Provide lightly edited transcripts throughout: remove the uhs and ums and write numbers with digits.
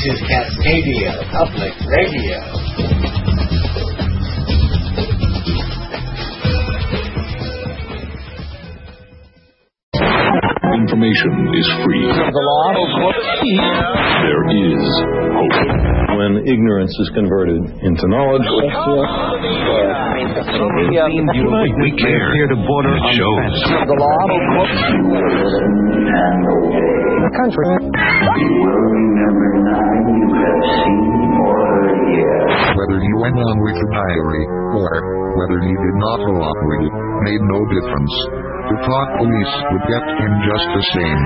is Cascadia Public Radio. Information is free. The law. There is hope. When ignorance is converted into knowledge. We care. Here to border shows. The law. The country. You will remember now you have seen or heard here. Whether he went on with the diary, or whether he did not go on with it, made no difference. The thought police would get him just the same.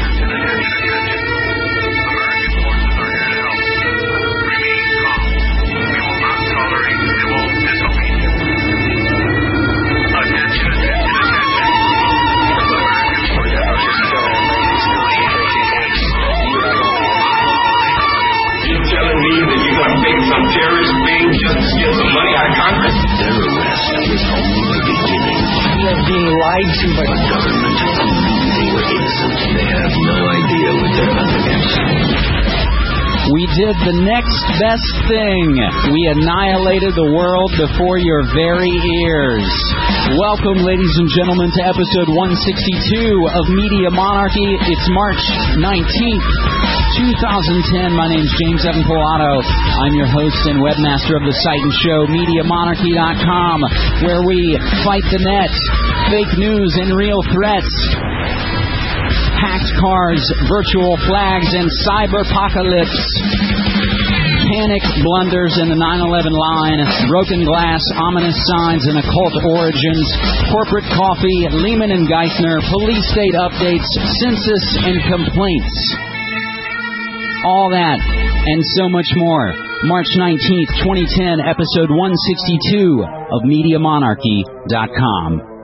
You're telling me that you're going to make some terrorist thing just to get some money out of Congress? Their arrest is only the beginning. We are being lied to by The government proved they were innocent. They have no idea what they're up against. We did the next best thing. We annihilated the world before your very ears. Welcome, ladies and gentlemen, to episode 162 of Media Monarchy. It's March 19th, 2010. My name's James Evan Pilato. I'm your host and webmaster of the site and show, MediaMonarchy.com, where we fight the net, fake news and real threats, hacked cars, virtual flags, and cyberpocalypse. Panic blunders in the 9/11 line, broken glass, ominous signs and occult origins, corporate coffee, Lehman and Geithner, police state updates, census and complaints. All that and so much more. March 19th, 2010, episode 162 of MediaMonarchy.com.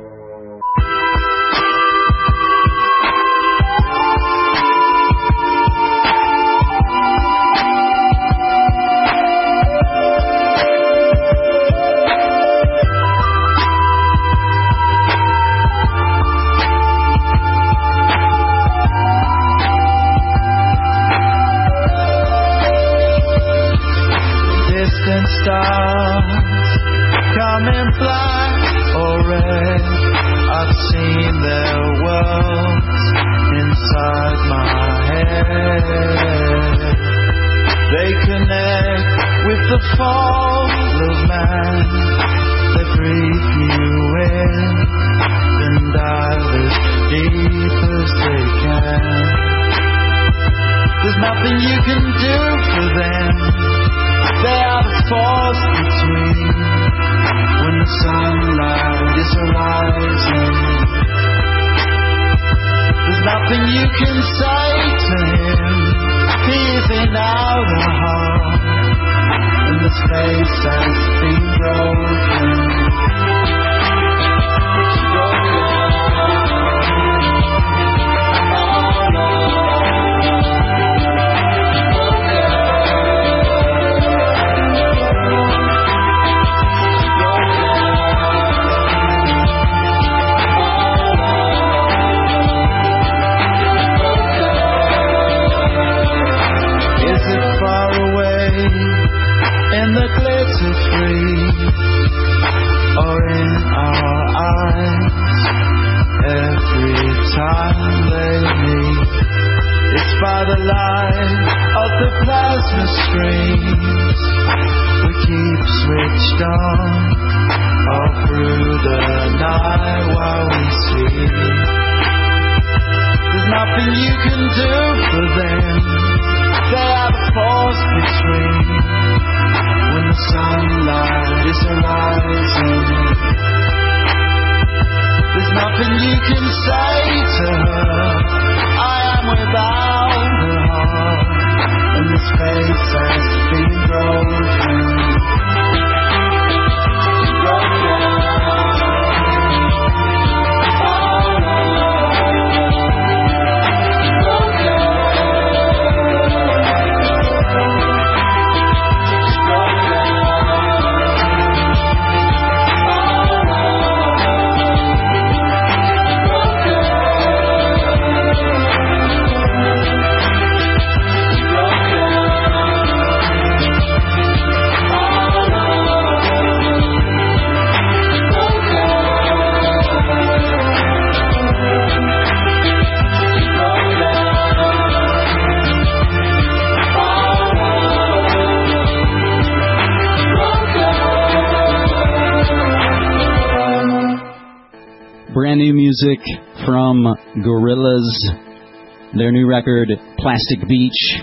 music from Gorillaz, their new record, Plastic Beach.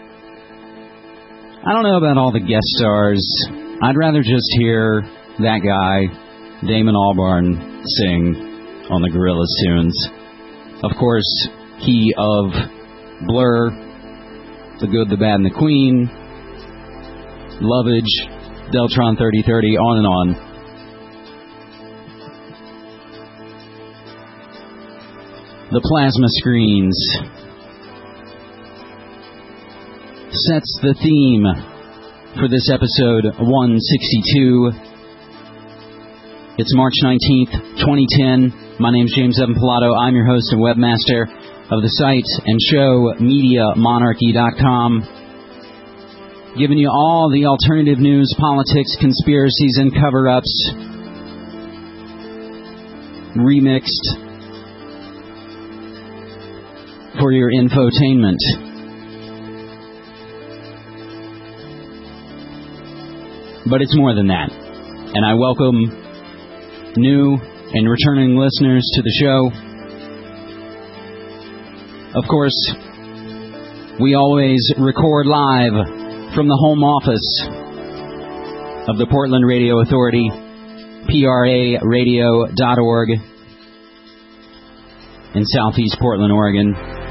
I don't know about all the guest stars. I'd rather just hear that guy, Damon Albarn, sing on the Gorillaz tunes. Of course, he of Blur, The Good, the Bad, and the Queen, Lovage, Deltron 3030, on and on. The plasma screens sets the theme for this episode 162. It's March 19th, 2010. My name's James Evan Pilato. I'm your host and webmaster of the site and show MediaMonarchy.com. Giving you all the alternative news, politics, conspiracies, and cover-ups remixed for your infotainment. But it's more than that. And I welcome new and returning listeners to the show. Of course, we always record live from the home office of the Portland Radio Authority, PRAradio.org, in southeast Portland, Oregon.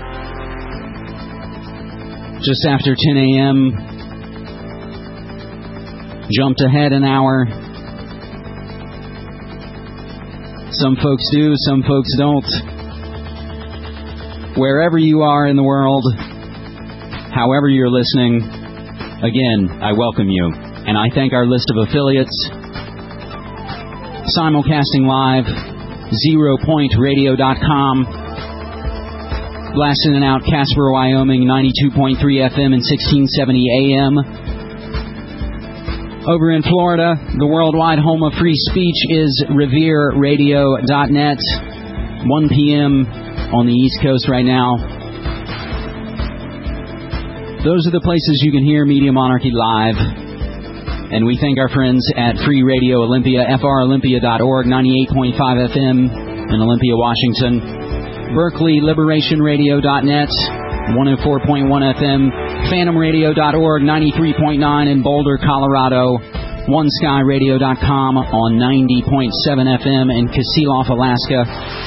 Just after 10 a.m., jumped ahead an hour. Some folks do, some folks don't. Wherever you are in the world, however you're listening, again, I welcome you. And I thank our list of affiliates. Simulcasting live, ZeroPointRadio.com. Blasting it out, Casper, Wyoming, 92.3 FM and 1670 AM. Over in Florida, the worldwide home of free speech is RevereRadio.net. 1 p.m. on the East Coast right now. Those are the places you can hear Media Monarchy live. And we thank our friends at Free Radio Olympia, FROlympia.org, 98.5 FM in Olympia, Washington. Berkeley, LiberationRadio.net, 104.1 FM. PhantomRadio.org, 93.9 in Boulder, Colorado. OneSkyRadio.com on 90.7 FM in Kasilof, Alaska.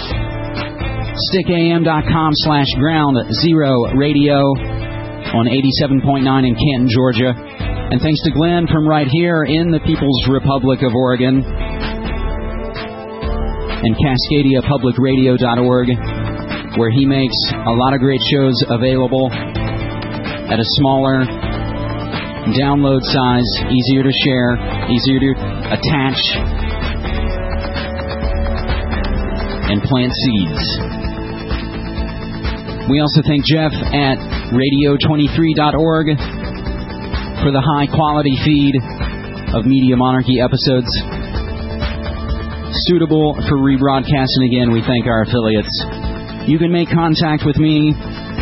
StickAM.com/Ground Zero Radio on 87.9 in Canton, Georgia. And thanks to Glenn from right here in the People's Republic of Oregon. And CascadiaPublicRadio.org, where he makes a lot of great shows available at a smaller download size, easier to share, easier to attach and plant seeds. We also thank Jeff at Radio23.org for the high-quality feed of Media Monarchy episodes suitable for rebroadcast. And again, we thank our affiliates. You can make contact with me.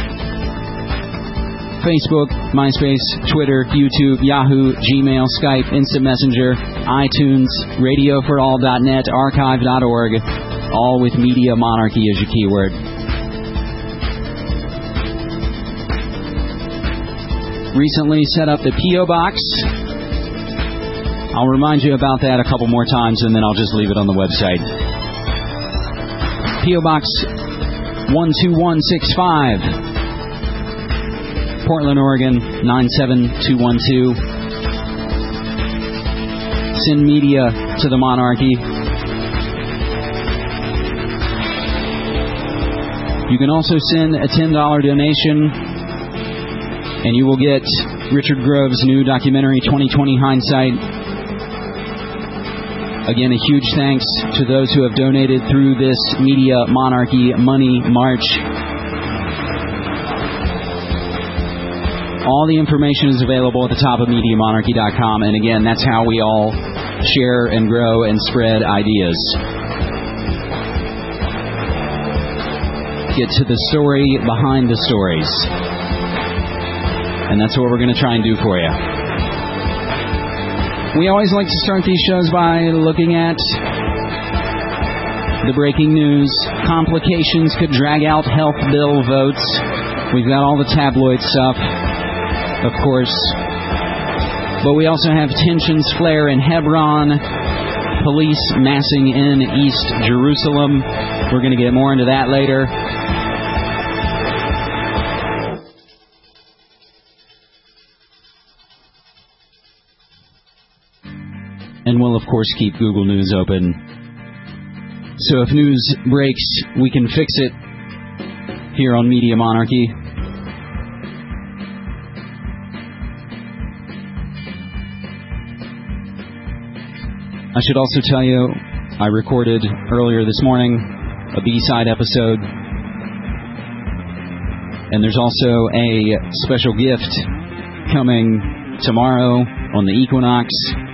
Facebook, MySpace, Twitter, YouTube, Yahoo, Gmail, Skype, Instant Messenger, iTunes, RadioForAll.net, Archive.org, all with Media Monarchy as your keyword. Recently set up the P.O. Box. I'll remind you about that a couple more times, and then I'll just leave it on the website. P.O. Box 12165. Portland, Oregon, 97212. Send media to the monarchy. You can also send a $10 donation, and you will get Richard Grove's new documentary, 2020 Hindsight. Again, a huge thanks to those who have donated through this Media Monarchy Money March. All the information is available at the top of MediaMonarchy.com, and again, that's how we all share and grow and spread ideas. Get to the story behind the stories. And that's what we're going to try and do for you. We always like to start these shows by looking at the breaking news. Complications could drag out health bill votes. We've got all the tabloid stuff, of course. But we also have tensions flare in Hebron, police massing in East Jerusalem. We're going to get more into that later. And we'll, of course, keep Google News open. So if news breaks, we can fix it here on Media Monarchy. I should also tell you, I recorded earlier this morning a B-side episode. And there's also a special gift coming tomorrow on the equinox.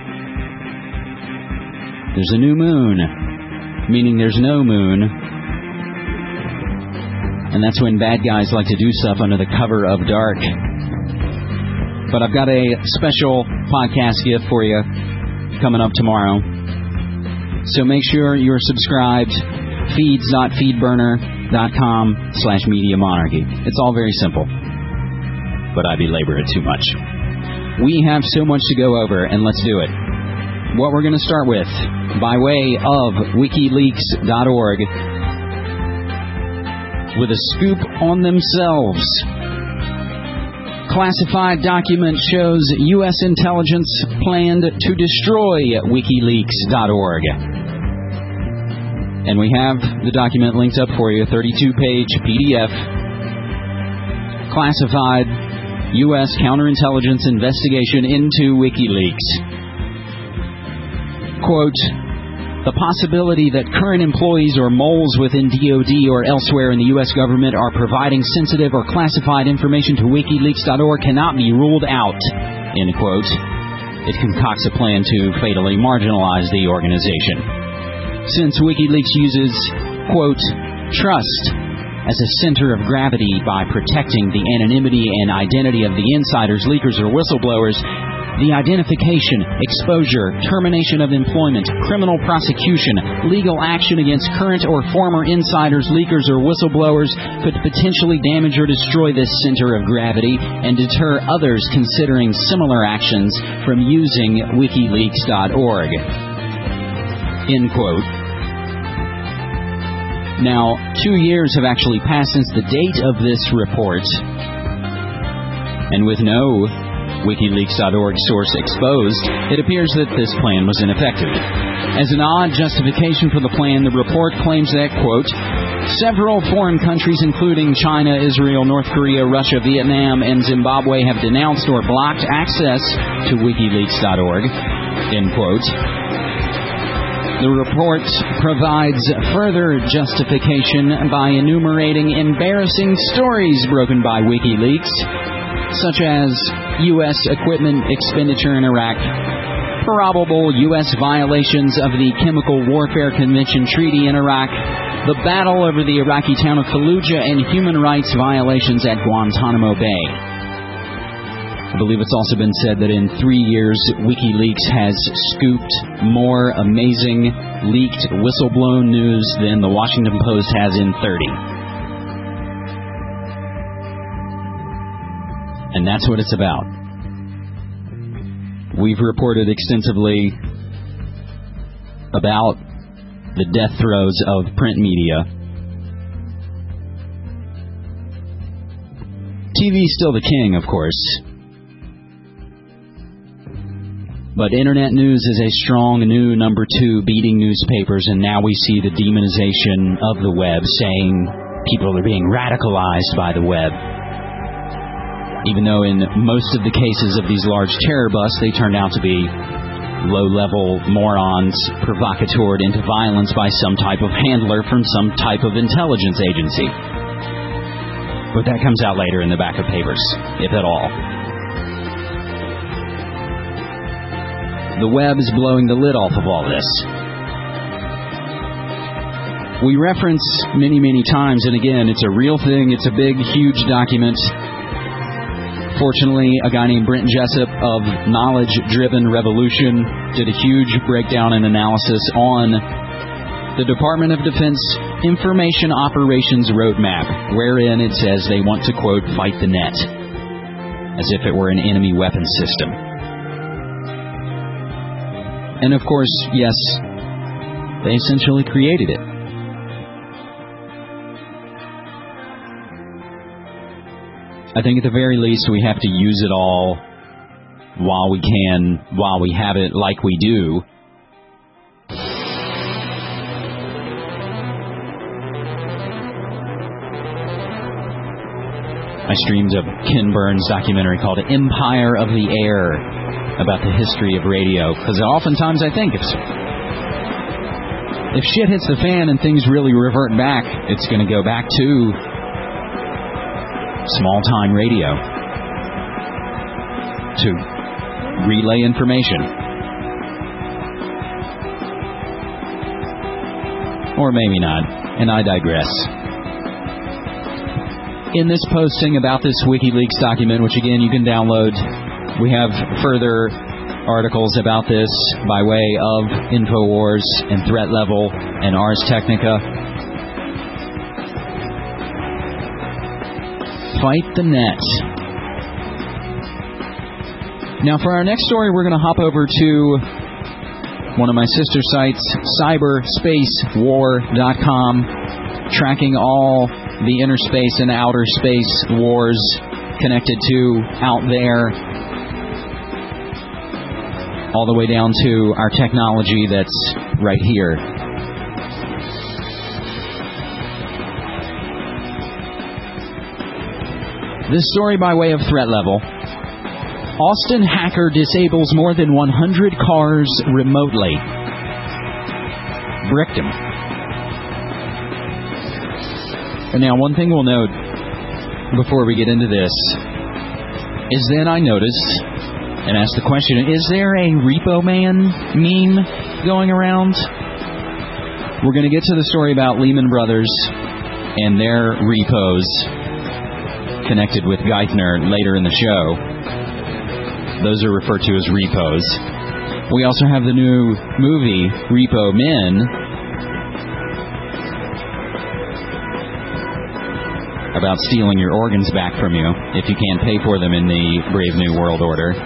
There's a new moon, meaning there's no moon. And that's when bad guys like to do stuff under the cover of dark. But I've got a special podcast gift for you coming up tomorrow. So make sure you're subscribed. feeds.feedburner.com/Media Monarchy. It's all very simple, but I belabor it too much. We have so much to go over, and let's do it. What we're going to start with, by way of WikiLeaks.org, with a scoop on themselves. Classified document shows U.S. intelligence planned to destroy WikiLeaks.org. And we have the document linked up for you, 32-page PDF. Classified U.S. counterintelligence investigation into WikiLeaks. Quote, the possibility that current employees or moles within DOD or elsewhere in the U.S. government are providing sensitive or classified information to WikiLeaks.org cannot be ruled out, end quote. It concocts a plan to fatally marginalize the organization. Since WikiLeaks uses, quote, trust as a center of gravity by protecting the anonymity and identity of the insiders, leakers, or whistleblowers, the identification, exposure, termination of employment, criminal prosecution, legal action against current or former insiders, leakers, or whistleblowers could potentially damage or destroy this center of gravity and deter others considering similar actions from using WikiLeaks.org. End quote. Now, 2 years have actually passed since the date of this report, and with no WikiLeaks.org source exposed, it appears that this plan was ineffective. As an odd justification for the plan, the report claims that, quote, several foreign countries, including China, Israel, North Korea, Russia, Vietnam, and Zimbabwe, have denounced or blocked access to WikiLeaks.org, end quote. The report provides further justification by enumerating embarrassing stories broken by WikiLeaks, such as U.S. equipment expenditure in Iraq, probable U.S. violations of the Chemical Warfare Convention Treaty in Iraq, the battle over the Iraqi town of Fallujah, and human rights violations at Guantanamo Bay. I believe it's also been said that in 3 years, WikiLeaks has scooped more amazing leaked whistleblown news than the Washington Post has in 30. And that's what it's about. We've reported extensively about the death throes of print media. TV's still the king, of course. But internet news is a strong new number 2, beating newspapers, and now we see the demonization of the web, saying people are being radicalized by the web. Even though in most of the cases of these large terror busts, they turned out to be low-level morons provocatored into violence by some type of handler from some type of intelligence agency. But that comes out later in the back of papers, if at all. The web is blowing the lid off of all this. We reference many, many times, and again, it's a real thing. It's a big, huge document. Fortunately, a guy named Brent Jessup of Knowledge Driven Revolution did a huge breakdown and analysis on the Department of Defense Information Operations Roadmap, wherein it says they want to, quote, fight the net, as if it were an enemy weapon system. And of course, yes, they essentially created it. I think at the very least we have to use it all while we can, while we have it like we do. I streamed a Ken Burns documentary called Empire of the Air about the history of radio, because oftentimes I think if shit hits the fan and things really revert back, it's going to go back to small-time radio to relay information. Or maybe not, and I digress. In this posting about this WikiLeaks document, which again you can download, we have further articles about this by way of InfoWars and Threat Level and Ars Technica. Fight the net. Now, for our next story, we're going to hop over to one of my sister sites, cyberspacewar.com, tracking all the inner space and outer space wars connected to out there, all the way down to our technology that's right here. This story by way of Threat Level. Austin hacker disables more than 100 cars remotely. Bricked him. And now, one thing we'll note before we get into this is then I noticed and asked the question, is there a Repo Man meme going around? We're going to get to the story about Lehman Brothers and their repos connected with Geithner later in the show. Those are referred to as repos. We also have the new movie, Repo Men, about stealing your organs back from you if you can't pay for them in the Brave New World Order.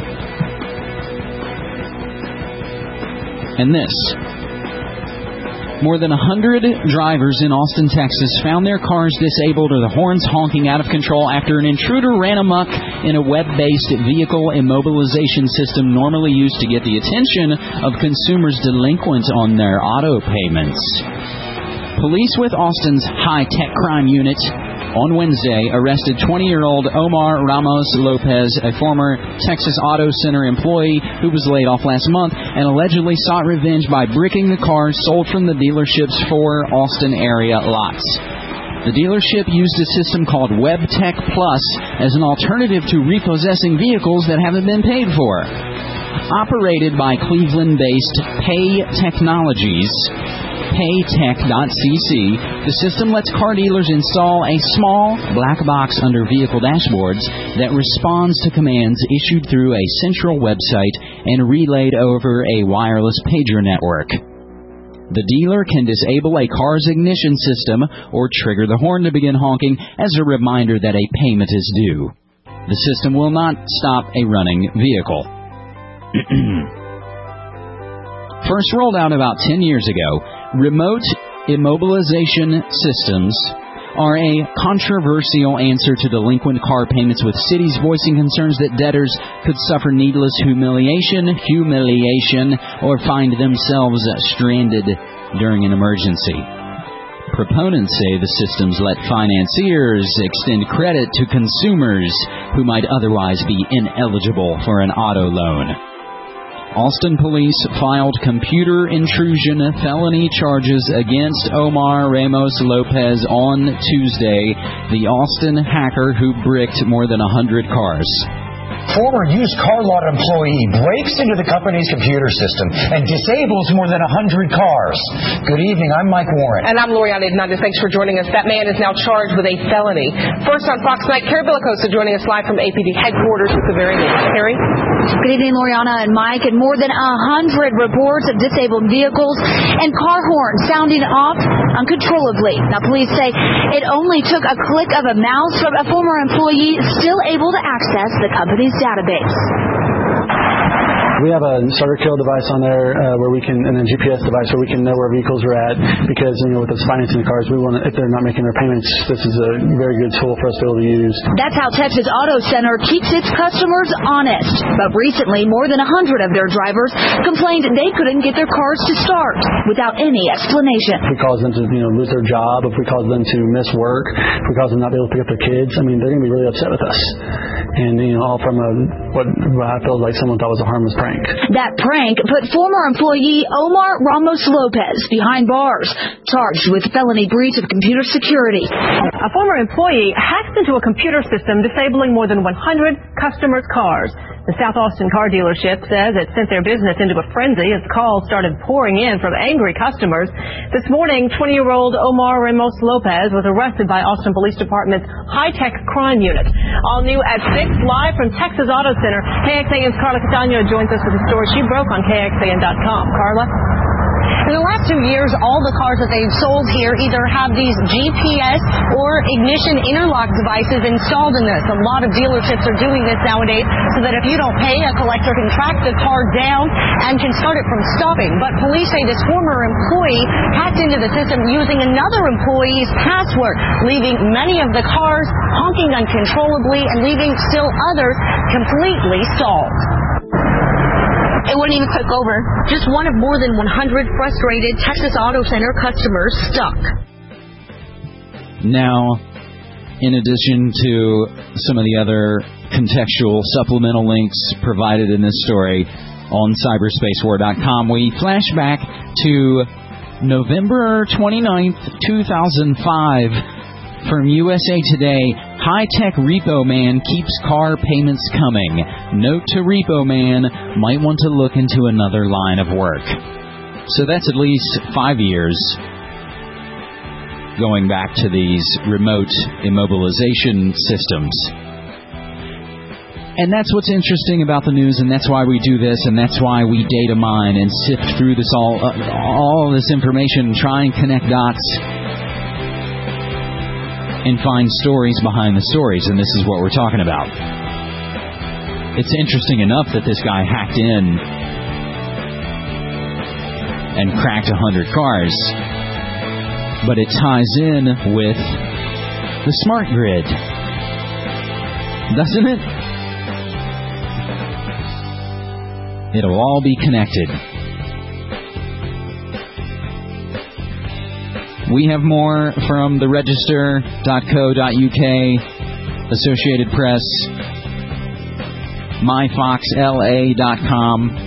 And this. More than 100 drivers in Austin, Texas found their cars disabled or the horns honking out of control after an intruder ran amok in a web-based vehicle immobilization system normally used to get the attention of consumers delinquent on their auto payments. Police with Austin's high-tech crime unit on Wednesday arrested 20-year-old Omar Ramos Lopez, a former Texas Auto Center employee who was laid off last month and allegedly sought revenge by bricking the cars sold from the dealership's 4 Austin area lots. The dealership used a system called WebTech Plus as an alternative to repossessing vehicles that haven't been paid for. Operated by Cleveland-based Pay Technologies, paytech.cc, the system lets car dealers install a small black box under vehicle dashboards that responds to commands issued through a central website and relayed over a wireless pager network. The dealer can disable a car's ignition system or trigger the horn to begin honking as a reminder that a payment is due. The system will not stop a running vehicle. First rolled out about 10 years ago, remote immobilization systems are a controversial answer to delinquent car payments, with cities voicing concerns that debtors could suffer needless humiliation, or find themselves stranded during an emergency. Proponents say the systems let financiers extend credit to consumers who might otherwise be ineligible for an auto loan. Austin police filed computer intrusion felony charges against Omar Ramos Lopez on Tuesday, the Austin hacker who bricked more than 100 cars. Former used car lot employee breaks into the company's computer system and disables more than 100 cars. Good evening, I'm Mike Warren. And I'm Loriana Hernandez. Thanks for joining us. That man is now charged with a felony. First on Fox Night, Carrie Bellicosa joining us live from APD headquarters with the very latest. Carrie? Good evening, Loriana and Mike. And more than 100 reports of disabled vehicles and car horns sounding off uncontrollably. Now, police say it only took a click of a mouse from a former employee still able to access the company's database. We have a starter kill device on there where we can, and a GPS device where we can know where vehicles are at, because with us financing the cars, we want to, if they're not making their payments, this is a very good tool for us to be able to use. That's how Texas Auto Center keeps its customers honest. But recently, more than 100 of their drivers complained they couldn't get their cars to start without any explanation. If we cause them to lose their job, if we cause them to miss work, if we cause them not be able to pick up their kids, they're going to be really upset with us. And all from what I feel like someone thought was a harmless prank. That prank put former employee Omar Ramos Lopez behind bars, charged with felony breach of computer security. A former employee hacked into a computer system, disabling more than 100 customers' cars. The South Austin car dealership says it sent their business into a frenzy as calls started pouring in from angry customers. This morning, 20-year-old Omar Ramos Lopez was arrested by Austin Police Department's high-tech crime unit. All new at 6, live from Texas Auto Center. KXAN's Carla Catania joins us with a story she broke on KXAN.com. Carla? In the last 2 years, all the cars that they've sold here either have these GPS or ignition interlock devices installed in this. A lot of dealerships are doing this nowadays so that if you don't pay, a collector can track the car down and can start it from stopping. But police say this former employee hacked into the system using another employee's password, leaving many of the cars honking uncontrollably and leaving still others completely stalled. It wouldn't even click over. Just one of more than 100 frustrated Texas Auto Center customers stuck. Now, in addition to some of the other contextual supplemental links provided in this story on cyberspacewar.com, we flash back to November 29th, 2005. From USA Today, high-tech repo man keeps car payments coming. Note to repo man, might want to look into another line of work. So that's at least 5 years going back to these remote immobilization systems. And that's what's interesting about the news, and that's why we do this, and that's why we data mine and sift through this all this information, try and connect dots and find stories behind the stories, and this is what we're talking about. It's interesting enough that this guy hacked in and cracked 100 cars, but it ties in with the smart grid, doesn't it? It'll all be connected. We have more from the Register.co.uk, Associated Press, MyFoxLA.com.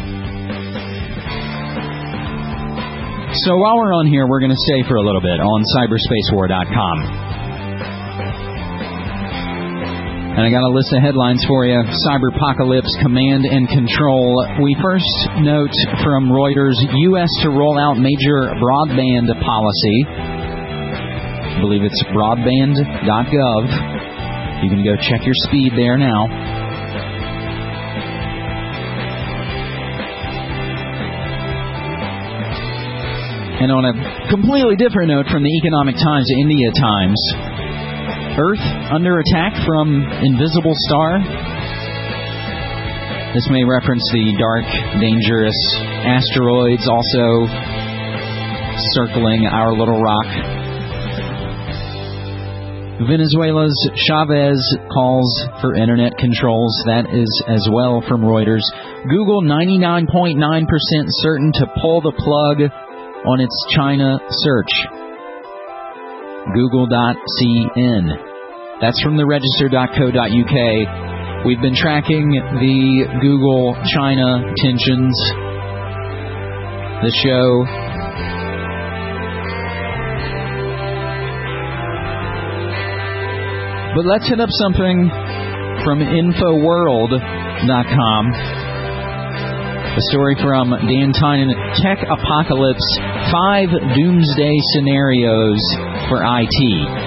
So while we're on here, we're going to stay for a little bit on cyberspacewar.com. And I got a list of headlines for you. Cyberpocalypse, command and control. We first note from Reuters, U.S. to roll out major broadband policy. I believe it's broadband.gov. You can go check your speed there now. And on a completely different note from the Economic Times to India Times, Earth under attack from invisible star. This may reference the dark, dangerous asteroids also circling our little rock. Venezuela's Chavez calls for internet controls. That is as well from Reuters. Google 99.9% certain to pull the plug on its China search. Google.cn. That's from the Register.co.uk. We've been tracking the Google-China tensions. The show. But let's hit up something from Infoworld.com. A story from Dan Tynan, Tech Apocalypse, 5 doomsday scenarios for IT.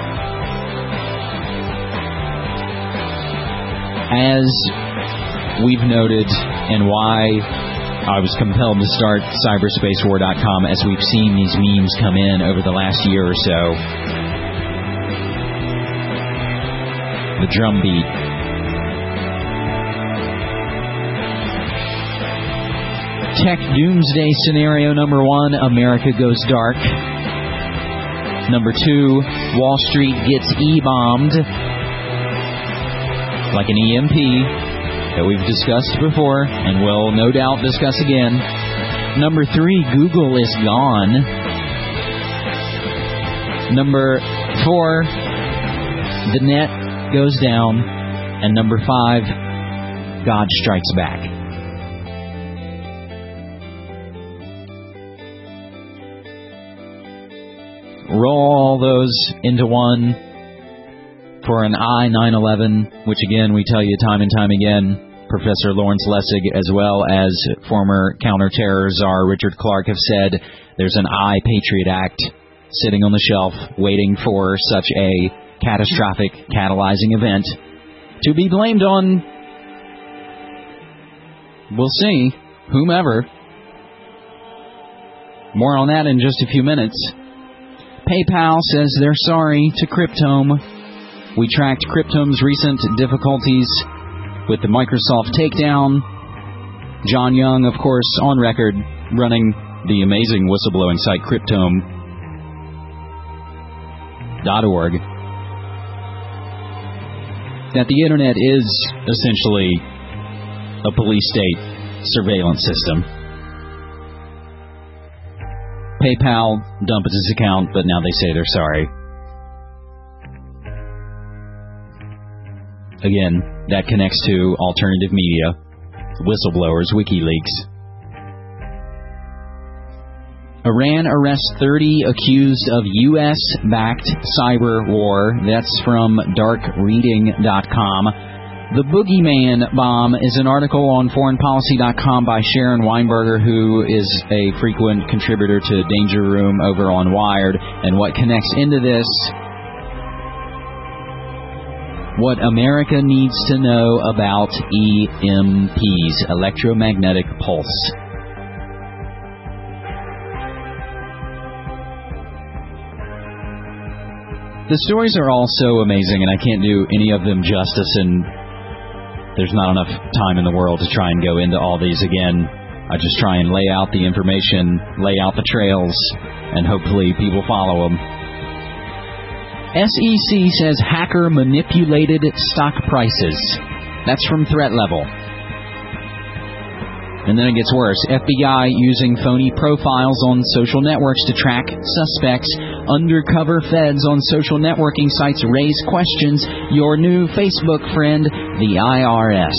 As we've noted, and why I was compelled to start cyberspacewar.com, as we've seen these memes come in over the last year or so. The drumbeat. Tech doomsday scenario number 1, America goes dark. Number 2, Wall Street gets E-bombed. Like an EMP that we've discussed before and will no doubt discuss again. Number 3, Google is gone. Number 4, the net goes down. And number 5, God strikes back. Roll all those into one for an I-911, which again, we tell you time and time again, Professor Lawrence Lessig as well as former counterterror czar Richard Clarke have said there's an I-Patriot Act sitting on the shelf waiting for such a catastrophic catalyzing event to be blamed on, we'll see, whomever. More on that in just a few minutes. PayPal says they're sorry to Cryptome. We tracked Cryptome's recent difficulties with the Microsoft takedown. John Young, of course, on record, running the amazing whistleblowing site Cryptome.org. That the Internet is essentially a police state surveillance system. PayPal dumped his account, but now they say they're sorry. Again, that connects to alternative media, whistleblowers, WikiLeaks. Iran arrests 30 accused of U.S.-backed cyber war. That's from darkreading.com. The Boogeyman Bomb is an article on foreignpolicy.com by Sharon Weinberger, who is a frequent contributor to Danger Room over on Wired. And what connects into this, what America needs to know about EMPs, electromagnetic pulse. The stories are all so amazing, and I can't do any of them justice, and there's not enough time in the world to try and go into all these again. I just try and lay out the information, lay out the trails, and hopefully people follow them. SEC says hacker manipulated stock prices. That's from Threat Level. And then it gets worse. FBI using phony profiles on social networks to track suspects. Undercover feds on social networking sites raise questions. Your new Facebook friend, the IRS.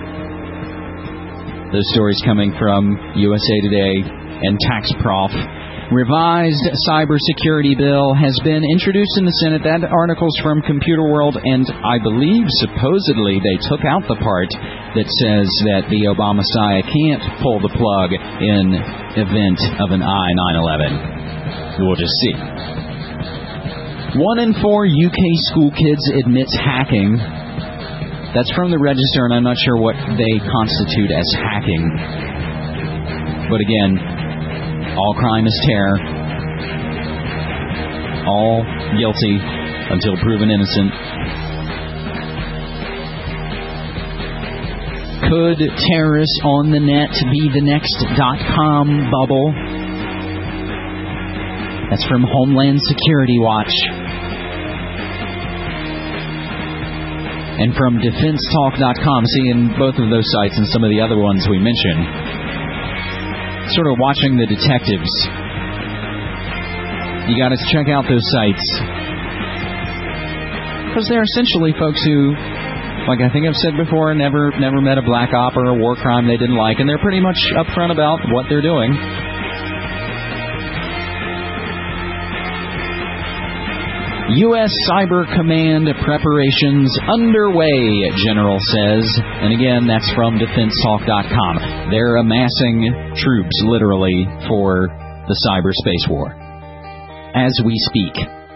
Those stories coming from USA Today and TaxProf. Revised cybersecurity bill has been introduced in the Senate. That article's from Computer World, and I believe supposedly they took out the part that says that the Obama-Messiah can't pull the plug in event of an I-911. We'll just see. 1 in 4 UK school kids admits hacking. That's from the Register, and I'm not sure what they constitute as hacking. But again, all crime is terror. All guilty until proven innocent. Could terrorists on the net be the next .com bubble? That's from Homeland Security Watch. And from DefenseTalk.com. See, in both of those sites and some of the other ones we mentioned, sort of watching the detectives. You got to check out those sites. Because they're essentially folks who, like I think I've said before, never met a black op or a war crime they didn't like, and they're pretty much upfront about what they're doing. U.S. Cyber Command preparations underway, General says. And again, that's from DefenseTalk.com. They're amassing troops, literally, for the cyberspace war as we speak.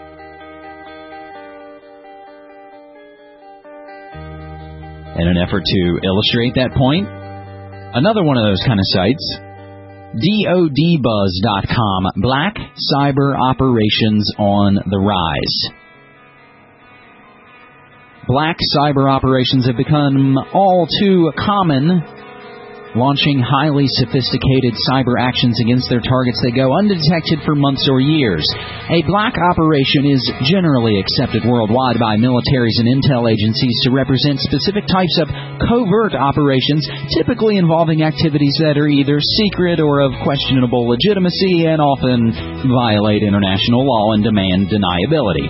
In an effort to illustrate that point, another one of those kind of sites, DODBuzz.com, Black Cyber Operations on the Rise. Black cyber operations have become all too common, launching highly sophisticated cyber actions against their targets that go undetected for months or years. A black operation is generally accepted worldwide by militaries and intel agencies to represent specific types of covert operations, typically involving activities that are either secret or of questionable legitimacy and often violate international law and demand deniability.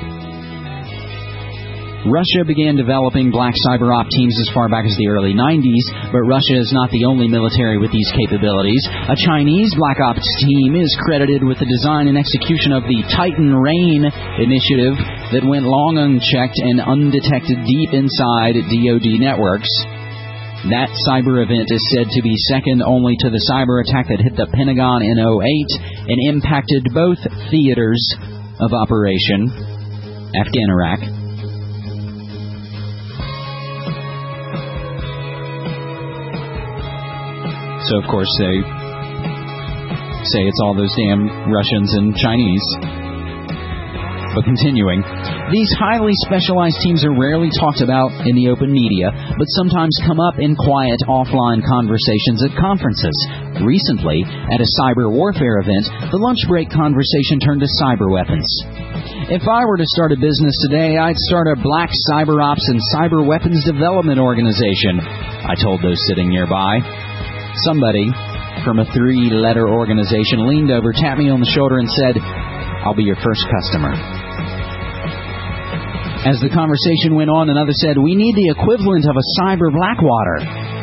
Russia began developing black cyber op teams as far back as the early 90s, but Russia is not the only military with these capabilities. A Chinese black ops team is credited with the design and execution of the Titan Rain initiative that went long unchecked and undetected deep inside DoD networks. That cyber event is said to be second only to the cyber attack that hit the Pentagon in 2008 and impacted both theaters of operation, Afghan-Iraq. So, of course, they say it's all those damn Russians and Chinese. But continuing, these highly specialized teams are rarely talked about in the open media, but sometimes come up in quiet, offline conversations at conferences. Recently, at a cyber warfare event, the lunch break conversation turned to cyber weapons. If I were to start a business today, I'd start a black cyber ops and cyber weapons development organization, I told those sitting nearby. Somebody from a 3-letter organization leaned over, tapped me on the shoulder, and said, "I'll be your first customer." As the conversation went on, another said, "We need the equivalent of a cyber Blackwater."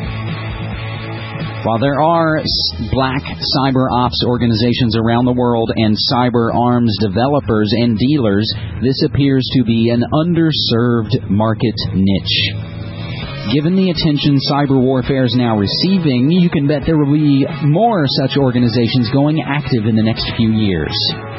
While there are black cyber ops organizations around the world and cyber arms developers and dealers, this appears to be an underserved market niche. Given the attention cyber warfare is now receiving, you can bet there will be more such organizations going active in the next few years.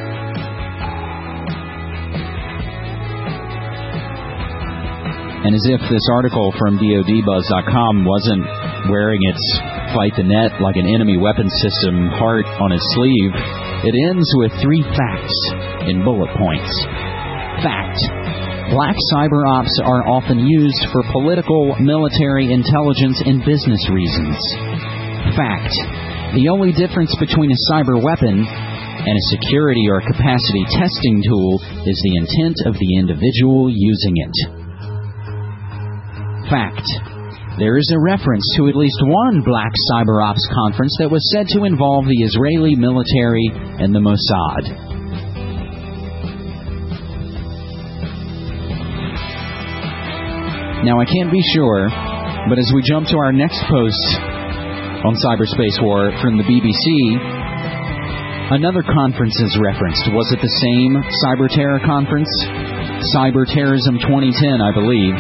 And as if this article from DODBuzz.com wasn't wearing its Fight the Net like an enemy weapons system heart on its sleeve, it ends with 3 facts in bullet points. Fact: black cyber ops are often used for political, military, intelligence, and business reasons. Fact: the only difference between a cyber weapon and a security or capacity testing tool is the intent of the individual using it. Fact: there is a reference to at least one black cyber ops conference that was said to involve the Israeli military and the Mossad. Now, I can't be sure, but as we jump to our next post on cyberspace war from the BBC, another conference is referenced. Was it the same cyber terror conference? Cyber Terrorism 2010, I believe.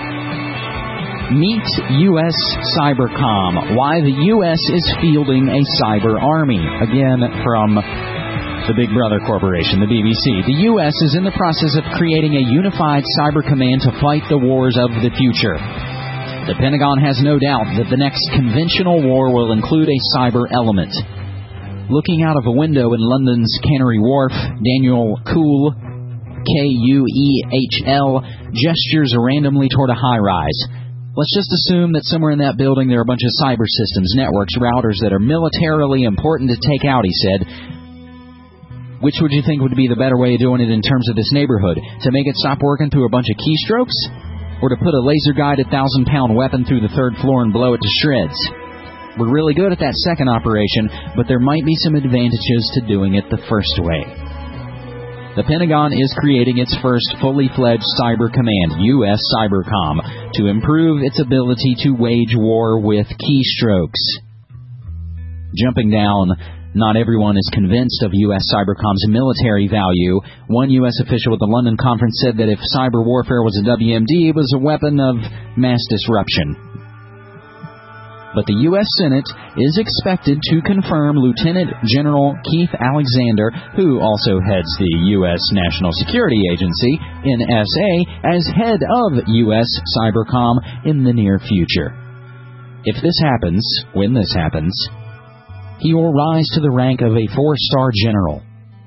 Meet U.S. Cybercom, why the U.S. is fielding a cyber army. Again, from the Big Brother Corporation, the BBC. The U.S. is in the process of creating a unified cyber command to fight the wars of the future. The Pentagon has no doubt that the next conventional war will include a cyber element. Looking out of a window in London's Canary Wharf, Daniel Kuehl, K-U-E-H-L, gestures randomly toward a high-rise. Let's just assume that somewhere in that building there are a bunch of cyber systems, networks, routers that are militarily important to take out, he said. Which would you think would be the better way of doing it in terms of this neighborhood? To make it stop working through a bunch of keystrokes? Or to put a laser-guided 1,000-pound weapon through the 3rd floor and blow it to shreds? We're really good at that second operation, but there might be some advantages to doing it the first way. The Pentagon is creating its first fully-fledged cyber command, U.S. Cybercom, to improve its ability to wage war with keystrokes. Jumping down Not everyone is convinced of U.S. Cybercom's military value. One U.S. official at the London conference said that if cyber warfare was a WMD, it was a weapon of mass disruption. But the U.S. Senate is expected to confirm Lieutenant General Keith Alexander, who also heads the U.S. National Security Agency, NSA, as head of U.S. Cybercom in the near future. If this happens, when this happens, he will rise to the rank of a 4-star general.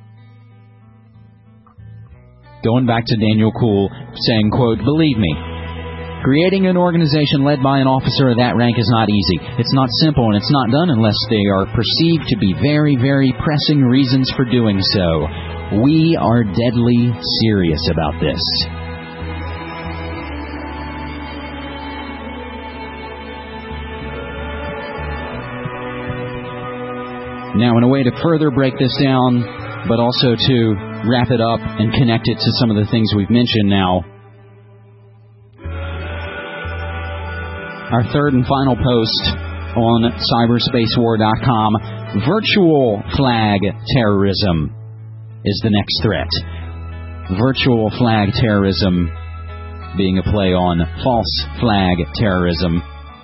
Going back to Daniel Kuhl saying, quote, "Believe me, creating an organization led by an officer of that rank is not easy. It's not simple, and it's not done unless they are perceived to be very, very pressing reasons for doing so. We are deadly serious about this." Now, in a way to further break this down, but also to wrap it up and connect it to some of the things we've mentioned now, our third and final post on cyberspacewar.com, virtual flag terrorism is the next threat. Virtual flag terrorism being a play on false flag terrorism.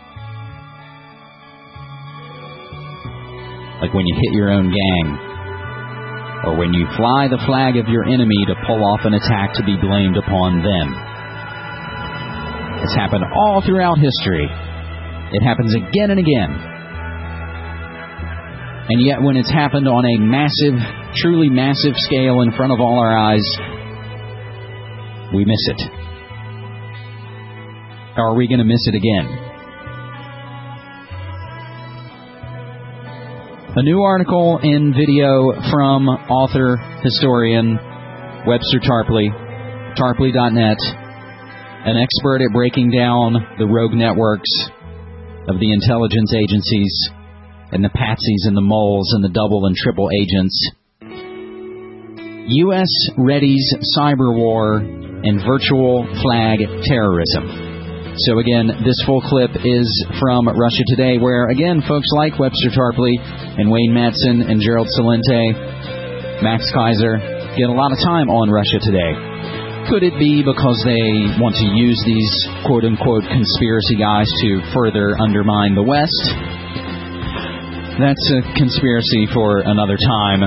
Like when you hit your own gang, or when you fly the flag of your enemy to pull off an attack to be blamed upon them. It's happened all throughout history. It happens again and again. And yet when it's happened on a massive, truly massive scale in front of all our eyes, we miss it. Or are we going to miss it again? A new article and video from author, historian Webster Tarpley, tarpley.net, an expert at breaking down the rogue networks of the intelligence agencies and the patsies and the moles and the double and triple agents. U.S. readies cyber war and virtual flag terrorism. So again, this full clip is from Russia Today, where, again, folks like Webster Tarpley and Wayne Madsen and Gerald Celente, Max Kaiser, get a lot of time on Russia Today. Could it be because they want to use these quote-unquote conspiracy guys to further undermine the West? That's a conspiracy for another time.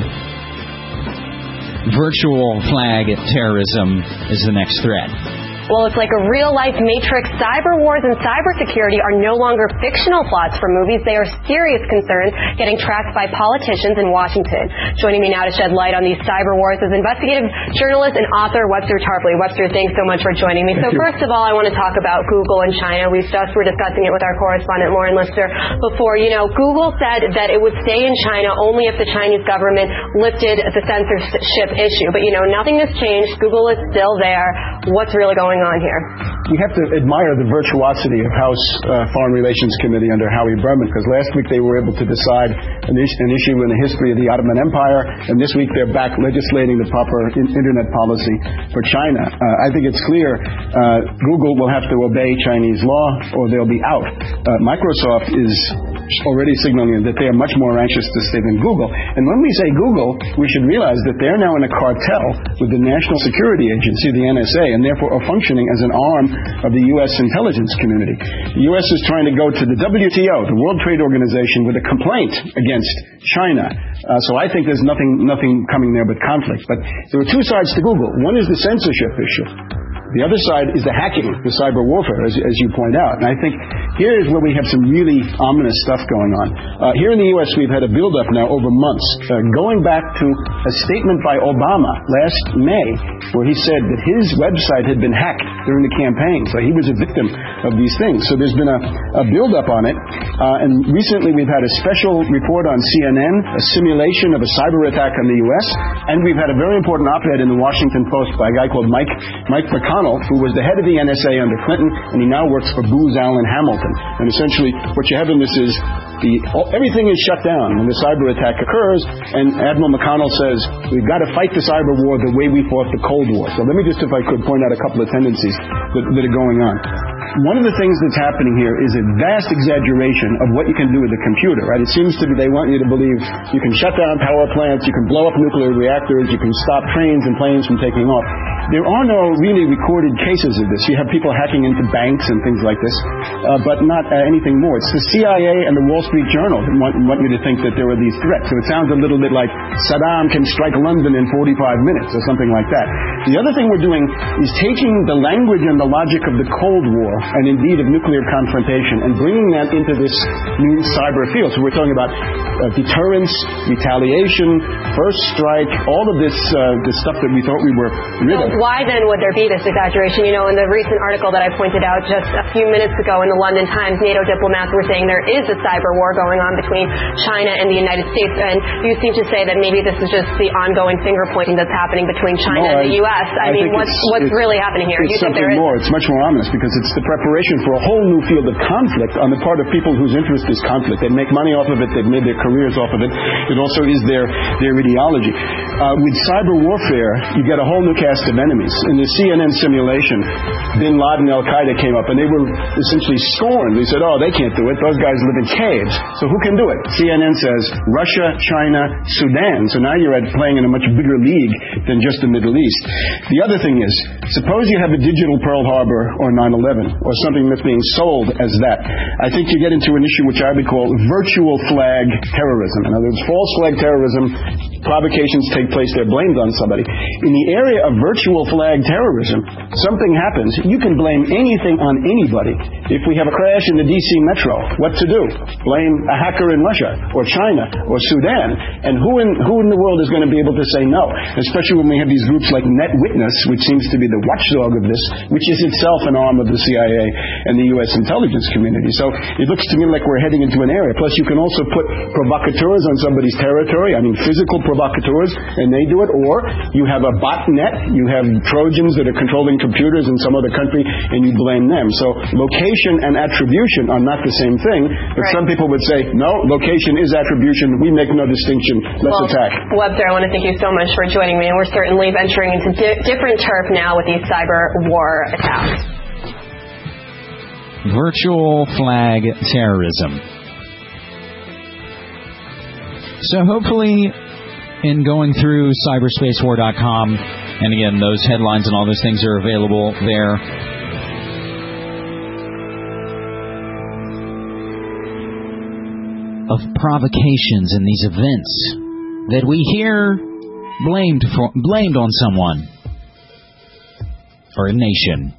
Virtual flag terrorism is the next threat. Well, it's like a real-life Matrix. Cyber wars and cybersecurity are no longer fictional plots for movies. They are serious concerns getting tracked by politicians in Washington. Joining me now to shed light on these cyber wars is investigative journalist and author Webster Tarpley. Webster, thanks so much for joining me. So first of all, I want to talk about Google and China. We were discussing it with our correspondent Lauren Lister before. You know, Google said that it would stay in China only if the Chinese government lifted the censorship issue. But, you know, nothing has changed. Google is still there. What's really going on here? We have to admire the virtuosity of House Foreign Relations Committee under Howie Berman, because last week they were able to decide an issue in the history of the Ottoman Empire, and this week they're back legislating the proper internet policy for China. I think it's clear Google will have to obey Chinese law or they'll be out. Microsoft is already signaling that they are much more anxious to stay than Google. And when we say Google, we should realize that they're now in a cartel with the National Security Agency, the NSA, and therefore are functioning as an arm of the U.S. intelligence community. The U.S. is trying to go to the WTO, the World Trade Organization, with a complaint against China. So I think there's nothing coming there but conflict. But there are two sides to Google. One is the censorship issue. The other side is the hacking, the cyber warfare, as you point out. And I think here is where we have some really ominous stuff going on. Here in the U.S., we've had a buildup now over months, going back to a statement by Obama last May, where he said that his website had been hacked during the campaign. So he was a victim of these things. So there's been a buildup on it. And recently we've had a special report on CNN, a simulation of a cyber attack on the U.S. And we've had a very important op-ed in the Washington Post by a guy called Mike McConnell, who was the head of the NSA under Clinton, and he now works for Booz Allen Hamilton. And essentially, what you have in this is everything is shut down when the cyber attack occurs, and Admiral McConnell says, we've got to fight the cyber war the way we fought the Cold War. So let me just, if I could, point out a couple of tendencies that are going on. one of the things that's happening here is a vast exaggeration of what you can do with a computer, right? It seems to be they want you to believe you can shut down power plants, you can blow up nuclear reactors, you can stop trains and planes from taking off. There are no really recorded cases of this. You have people hacking into banks and things like this, but not anything more. It's the CIA and the Wall Street Journal that want you to think that there are these threats. So it sounds a little bit like Saddam can strike London in 45 minutes or something like that. The other thing we're doing is taking the language and the logic of the Cold War, and indeed of nuclear confrontation, and bringing that into this new cyber field. So we're talking about deterrence, retaliation, first strike, all of this stuff that we thought we were rid of. Why then would there be this exaggeration? You know, in the recent article that I pointed out just a few minutes ago in the London Times, NATO diplomats were saying there is a cyber war going on between China and the United States, and you seem to say that maybe this is just the ongoing finger pointing that's happening between China and the U.S. I mean, what's really happening here? It's something more. It's much more ominous because it's the preparation for a whole new field of conflict on the part of people whose interest is conflict. They make money off of it. They've made their careers off of it. It also is their ideology. With cyber warfare, you get a whole new cast of enemies. In the CNN simulation, Bin Laden and Al-Qaeda came up, and they were essentially scorned. They said, oh, they can't do it. Those guys live in caves. So who can do it? CNN says Russia, China, Sudan. So now you're playing in a much bigger league than just the Middle East. The other thing is, suppose you have a digital Pearl Harbor or 9/11 or something that's being sold as that. I think you get into an issue which I would call virtual flag terrorism. In other words, false flag terrorism, provocations take place, they're blamed on somebody. In the area of virtual flag terrorism, something happens, you can blame anything on anybody. If we have a crash in the D.C. metro, what to do? Blame a hacker in Russia or China or Sudan. And who in the world is going to be able to say no? Especially when we have these groups like NetWitness, which seems to be the watchdog of this, which is itself an arm of the CIA and the U.S. intelligence community. So it looks to me like we're heading into an area. Plus, you can also put provocateurs on somebody's territory, I mean physical provocateurs, and they do it. Or you have a botnet, you have Trojans that are controlling computers in some other country, and you blame them. So location and attribution are not the same thing, but some people would say, no, location is attribution. We make no distinction. Let's attack. Webster, I want to thank you so much for joining me, and we're certainly venturing into different turf now with these cyber war attacks. Virtual flag terrorism. So hopefully, in going through cyberspacewar.com, and again, those headlines and all those things are available there. Of provocations in these events that we hear blamed on someone or a nation.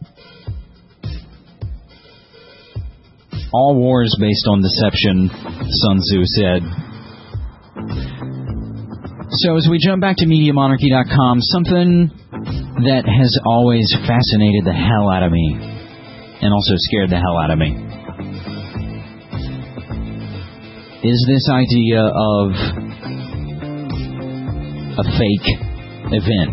All wars based on deception, Sun Tzu said. So as we jump back to MediaMonarchy.com, something that has always fascinated the hell out of me and also scared the hell out of me is this idea of a fake event.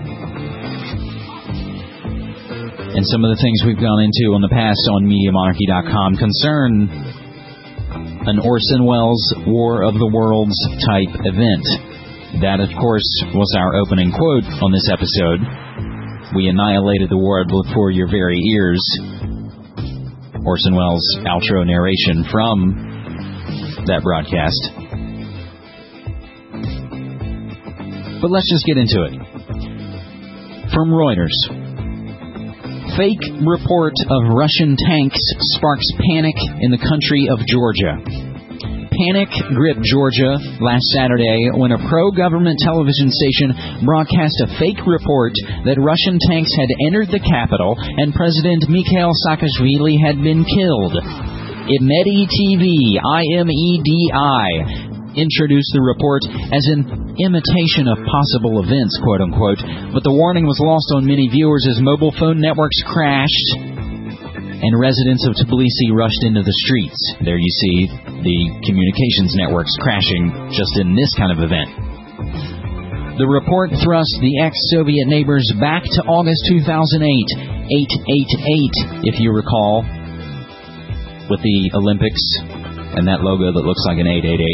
And some of the things we've gone into in the past on MediaMonarchy.com concern an Orson Welles War of the Worlds type event. That, of course, was our opening quote on this episode. We annihilated the world before your very ears. Orson Welles' outro narration from that broadcast. But let's just get into it. From Reuters. Fake report of Russian tanks sparks panic in the country of Georgia. Panic gripped Georgia last Saturday when a pro-government television station broadcast a fake report that Russian tanks had entered the capital and President Mikhail Saakashvili had been killed. Imedi TV, IMEDI, introduced the report as an imitation of possible events, quote-unquote, but the warning was lost on many viewers as mobile phone networks crashed and residents of Tbilisi rushed into the streets. There you see the communications networks crashing just in this kind of event. The report thrust the ex-Soviet neighbors back to August 2008, 888, if you recall, with the Olympics and that logo that looks like an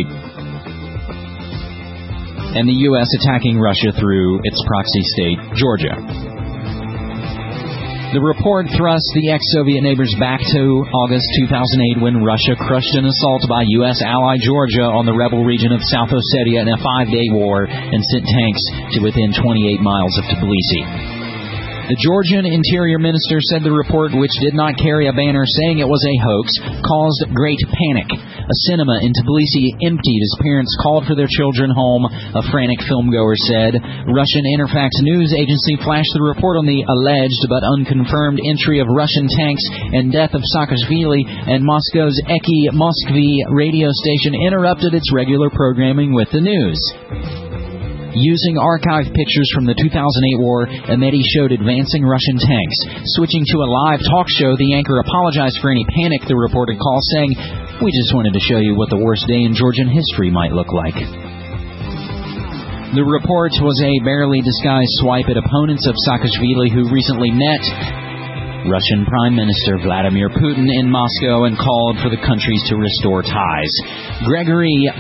888, and the U.S. attacking Russia through its proxy state, Georgia. The report thrusts the ex-Soviet neighbors back to August 2008 when Russia crushed an assault by U.S. ally Georgia on the rebel region of South Ossetia in a 5-day war and sent tanks to within 28 miles of Tbilisi. The Georgian Interior Minister said the report, which did not carry a banner saying it was a hoax, caused great panic. A cinema in Tbilisi emptied as parents called for their children home, a frantic filmgoer said. Russian Interfax news agency flashed the report on the alleged but unconfirmed entry of Russian tanks and death of Saakashvili, and Moscow's Eki Moskvy radio station interrupted its regular programming with the news. Using archived pictures from the 2008 war, Amedi showed advancing Russian tanks. Switching to a live talk show, the anchor apologized for any panic the reporter called, saying, "We just wanted to show you what the worst day in Georgian history might look like." The report was a barely disguised swipe at opponents of Saakashvili who recently met Russian Prime Minister Vladimir Putin in Moscow and called for the countries to restore ties. Gregory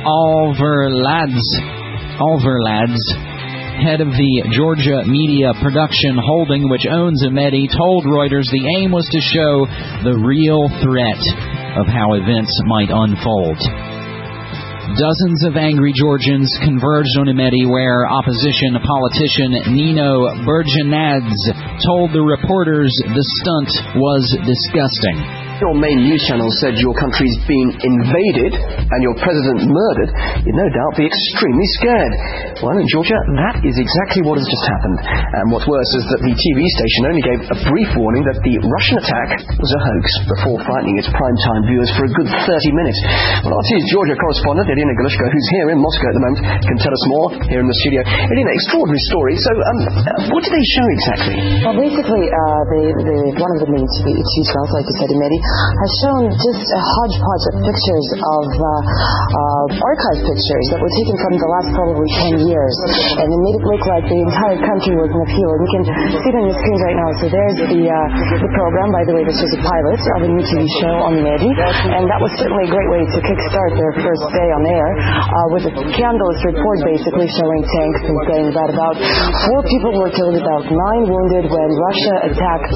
Alverladze, head of the Georgia Media Production Holding, which owns Amedi, told Reuters the aim was to show the real threat of how events might unfold. Dozens of angry Georgians converged on Amedi, where opposition politician Nino Burjanadze told the reporters the stunt was disgusting. Your main news channel said your country's been invaded and your president murdered, you'd no doubt be extremely scared. Well, in Georgia, that is exactly what has just happened. And what's worse is that the TV station only gave a brief warning that the Russian attack was a hoax before frightening its primetime viewers for a good 30 minutes. Well, RT's Georgia correspondent, Irina Galushko, who's here in Moscow at the moment, can tell us more here in the studio. Irina, extraordinary story. So, what did they show exactly? Well, basically, one of the main TV channels, like you said, Amedi, has shown just a hodgepodge of pictures of archive pictures that were taken from the last probably 10 years. And it made it look like the entire country was in appeal. And you can see it on your screen right now. So there's the program. By the way, this was a pilot of a new TV show on Amedi. And that was certainly a great way to kickstart their first day on air with a scandalous report basically showing tanks and saying that about 4 people were killed, about 9 wounded when Russia attacked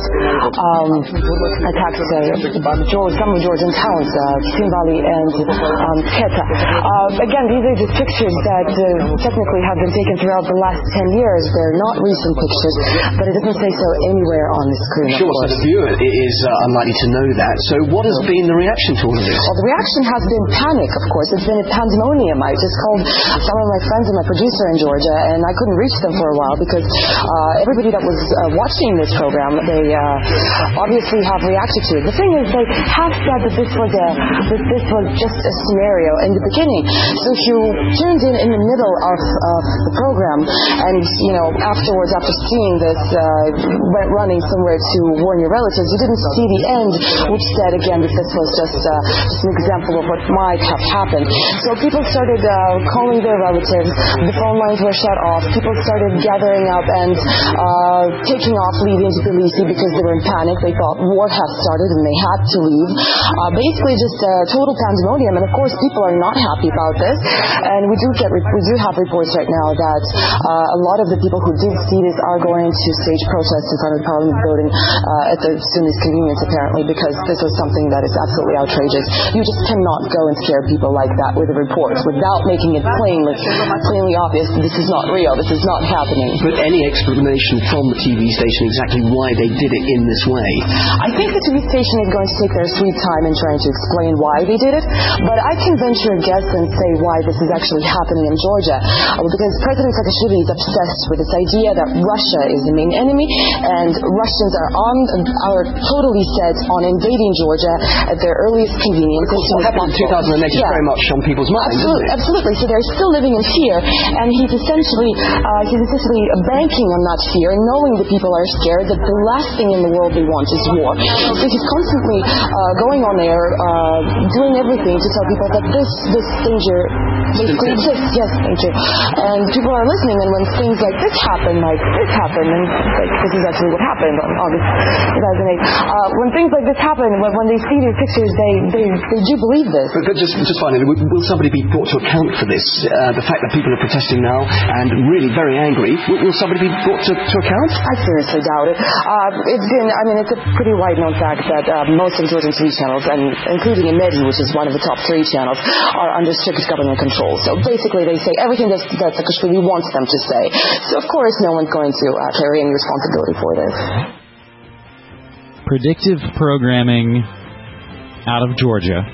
some of Georgian towns, Tsimvali and Keta. Again, these are just pictures that technically have been taken throughout the last 10 years. They're not recent pictures, but it doesn't say so anywhere on the screen. Sure, so the viewer is unlikely to know that. So what has been the reaction to all of this? Well, the reaction has been panic, of course. It's been a pandemonium. I just called some of my friends and my producer in Georgia, and I couldn't reach them for a while because everybody that was watching this program, they obviously have reacted to it. The thing is, they have said that this was just a scenario in the beginning. So if you tuned in the middle of the program and, afterwards, after seeing this, went running somewhere to warn your relatives, you didn't see the end, which said, again, that this was just an example of what might have happened. So people started calling their relatives. The phone lines were shut off. People started gathering up and taking off, leaving Tbilisi because they were in panic. They thought war had started and they had to leave. Basically just total pandemonium, and of course people are not happy about this, and we do have reports right now that a lot of the people who did see this are going to stage protests in front of the Parliament building at the soonest convenience, apparently, because this was something that is absolutely outrageous. You just cannot go and scare people like that with a report without making it plainly obvious that this is not real, this is not happening. But any explanation from the TV station exactly why they did it in this way? I think the TV station is going to take their sweet time in trying to explain why they did it, but I can venture a guess and say why this is actually happening in Georgia. Because President Saakashvili is obsessed with this idea that Russia is the main enemy, and Russians are totally set on invading Georgia at their earliest convenience. What happened in 2008 is very much on people's minds, isn't it? Absolutely. So they're still living in fear, and he's essentially banking on that fear, knowing that people are scared, that the last thing in the world they want is war. So he's constantly going on air, doing everything to tell people that this danger basically exists. Yes, thank you. And people are listening, and when things like this happen, and this is actually what happened on August 2008. When things like this happen, when they see these pictures, they do believe this. But just finally, will somebody be brought to account for this? The fact that people are protesting now and really very angry, will somebody be brought to account? I seriously doubt it. It's a pretty wide-known fact that most of Georgian TV channels, and including Imedi, which is one of the top 3 channels, are under strict government control. So basically, they say everything that Saakashvili wants them to say. So of course, no one's going to carry any responsibility for this. Predictive programming out of Georgia.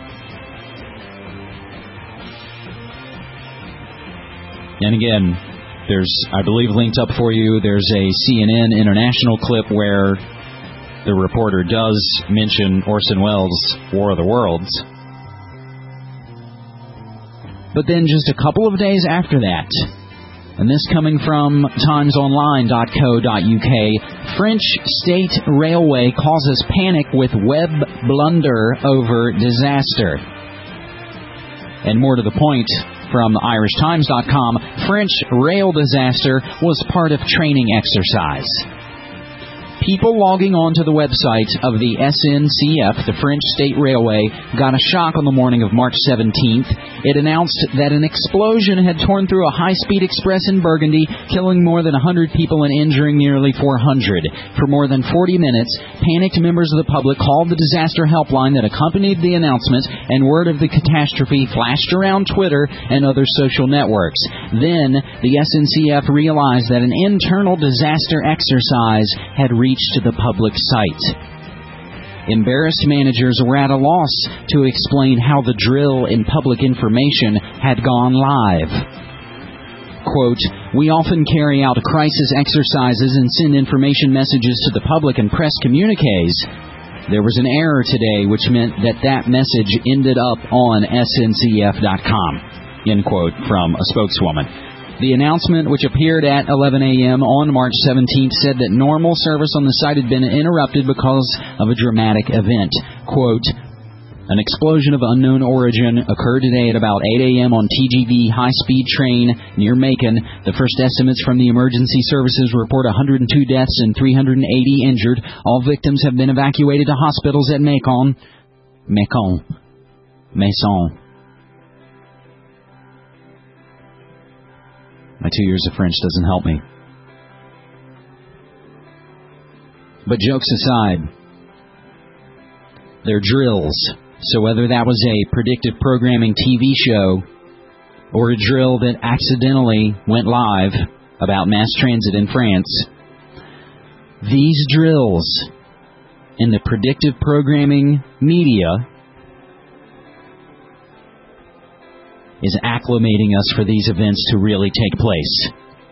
And again, there's, I believe, linked up for you, there's a CNN International clip where the reporter does mention Orson Welles' War of the Worlds. But then just a couple of days after that, and this coming from timesonline.co.uk, French State Railway causes panic with web blunder over disaster. And more to the point, from irishtimes.com, French rail disaster was part of training exercise. People logging on to the website of the SNCF, the French State Railway, got a shock on the morning of March 17th. It announced that an explosion had torn through a high-speed express in Burgundy, killing more than 100 people and injuring nearly 400. For more than 40 minutes, panicked members of the public called the disaster helpline that accompanied the announcement, and word of the catastrophe flashed around Twitter and other social networks. Then, the SNCF realized that an internal disaster exercise had reached the public site. Embarrassed managers were at a loss to explain how the drill in public information had gone live. Quote, "We often carry out crisis exercises and send information messages to the public and press communiques. There was an error today, which meant that message ended up on sncf.com." End quote from a spokeswoman. The announcement, which appeared at 11 a.m. on March 17th, said that normal service on the site had been interrupted because of a dramatic event. Quote, "An explosion of unknown origin occurred today at about 8 a.m. on TGV high-speed train near Macon. The first estimates from the emergency services report 102 deaths and 380 injured. All victims have been evacuated to hospitals at Macon. My 2 years of French doesn't help me. But jokes aside, they're drills. So whether that was a predictive programming TV show or a drill that accidentally went live about mass transit in France, these drills in the predictive programming media is acclimating us for these events to really take place.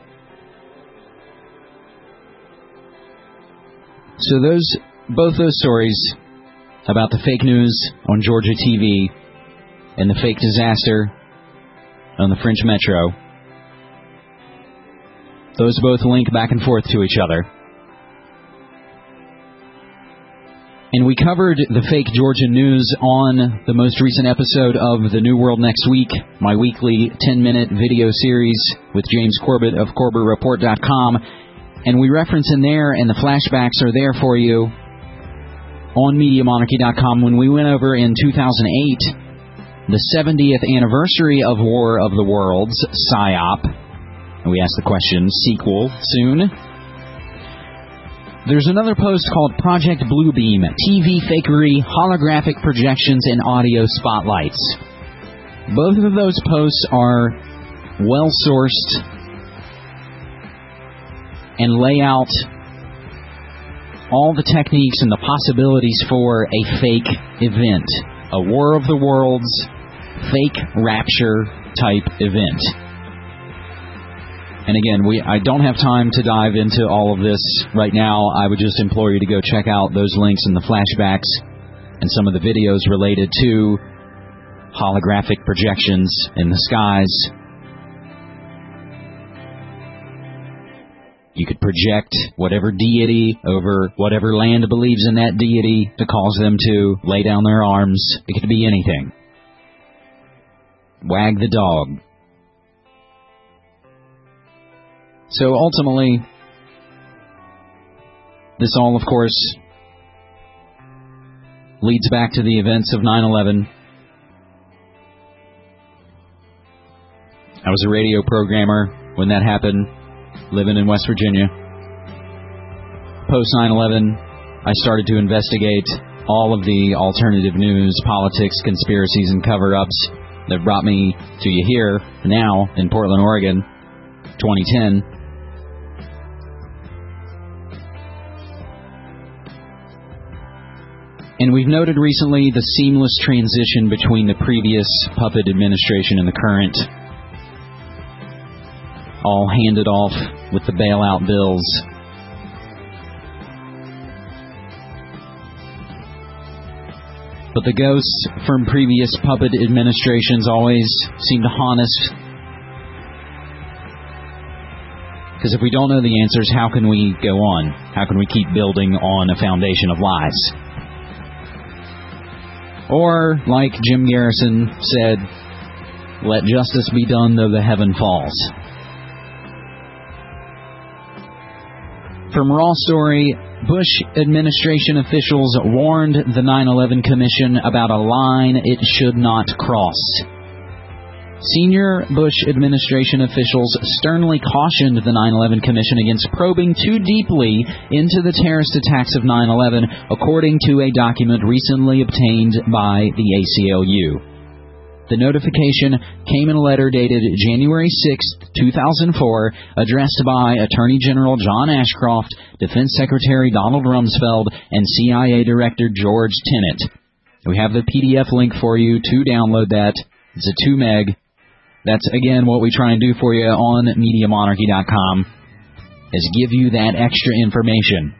So both those stories about the fake news on Georgia TV and the fake disaster on the French Metro, those both link back and forth to each other. And we covered the fake Georgia news on the most recent episode of The New World Next Week, my weekly 10-minute video series with James Corbett of CorbettReport.com. And we reference in there, and the flashbacks are there for you on MediaMonarchy.com, when we went over in 2008, the 70th anniversary of War of the Worlds, PSYOP. And we asked the question, sequel soon? There's another post called Project Bluebeam, TV fakery, holographic projections, and audio spotlights. Both of those posts are well-sourced and lay out all the techniques and the possibilities for a fake event. A War of the Worlds, fake rapture type event. And again, I don't have time to dive into all of this right now. I would just implore you to go check out those links in the flashbacks and some of the videos related to holographic projections in the skies. You could project whatever deity over whatever land believes in that deity to cause them to lay down their arms. It could be anything. Wag the dog. So ultimately, this all, of course, leads back to the events of 9/11. I was a radio programmer when that happened, living in West Virginia. Post 9/11, I started to investigate all of the alternative news, politics, conspiracies, and cover-ups that brought me to you here now in Portland, Oregon, 2010. And we've noted recently the seamless transition between the previous puppet administration and the current, all handed off with the bailout bills. But the ghosts from previous puppet administrations always seem to haunt us. Because if we don't know the answers, how can we go on? How can we keep building on a foundation of lies? Or, like Jim Garrison said, let justice be done though the heaven falls. From Raw Story, Bush administration officials warned the 9/11 Commission about a line it should not cross. Senior Bush administration officials sternly cautioned the 9/11 Commission against probing too deeply into the terrorist attacks of 9/11, according to a document recently obtained by the ACLU. The notification came in a letter dated January 6, 2004, addressed by Attorney General John Ashcroft, Defense Secretary Donald Rumsfeld, and CIA Director George Tenet. We have the PDF link for you to download that. It's a 2 meg. That's, again, what we try and do for you on MediaMonarchy.com, is give you that extra information.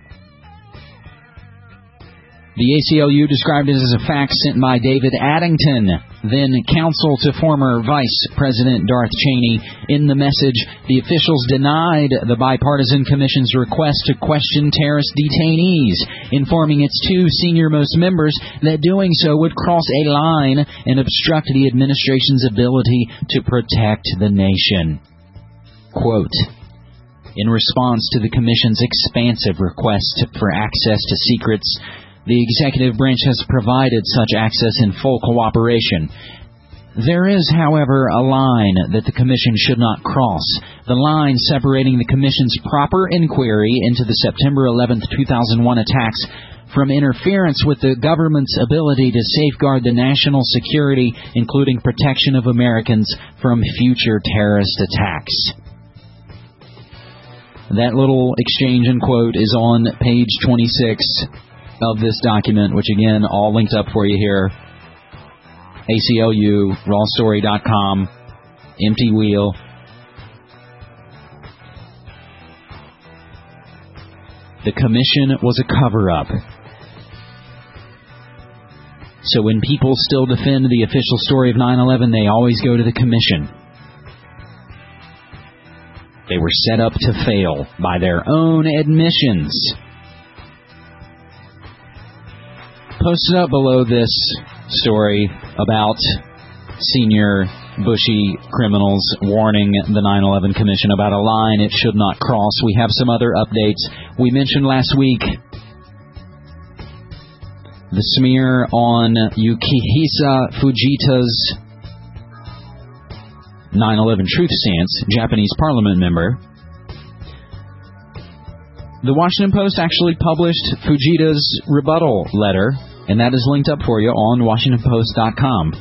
The ACLU described it as a fax sent by David Addington, then counsel to former Vice President Darth Cheney. In the message, the officials denied the bipartisan commission's request to question terrorist detainees, informing its 2 senior-most members that doing so would cross a line and obstruct the administration's ability to protect the nation. Quote, in response to the commission's expansive request for access to secrets, the executive branch has provided such access in full cooperation. There is, however, a line that the Commission should not cross, the line separating the Commission's proper inquiry into the September 11, 2001 attacks from interference with the government's ability to safeguard the national security, including protection of Americans from future terrorist attacks. That little exchange and quote is on page 26 of this document, which again, all linked up for you here. ACLU, rawstory.com, empty wheel. The commission was a cover-up. So when people still defend the official story of 9/11, they always go to the commission. They were set up to fail by their own admissions. Posted up below this story about senior Bushy criminals warning the 9/11 Commission about a line it should not cross. We have some other updates. We mentioned last week the smear on Yukihisa Fujita's 9/11 truth stance, Japanese parliament member. The Washington Post actually published Fujita's rebuttal letter, and that is linked up for you on WashingtonPost.com.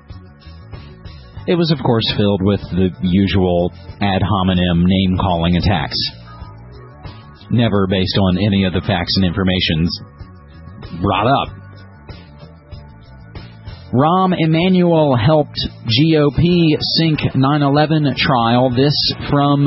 It was, of course, filled with the usual ad hominem name-calling attacks. Never based on any of the facts and information brought up. Rahm Emanuel helped GOP sink 9/11 trial. This from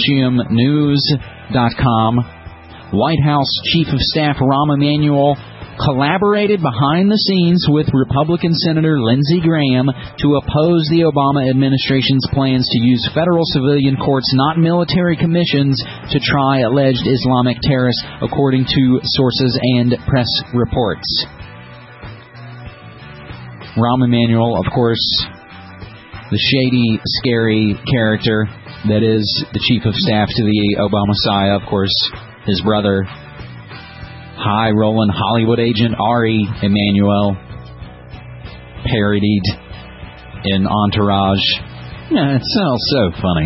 ConsortiumNews.com. White House Chief of Staff Rahm Emanuel collaborated behind the scenes with Republican Senator Lindsey Graham to oppose the Obama administration's plans to use federal civilian courts, not military commissions, to try alleged Islamic terrorists, according to sources and press reports. Rahm Emanuel, of course, the shady, scary character that is the chief of staff to the Obama-Messiah, of course, his brother, high-rolling Hollywood agent Ari Emanuel, parodied in Entourage. Yeah, it's all so funny.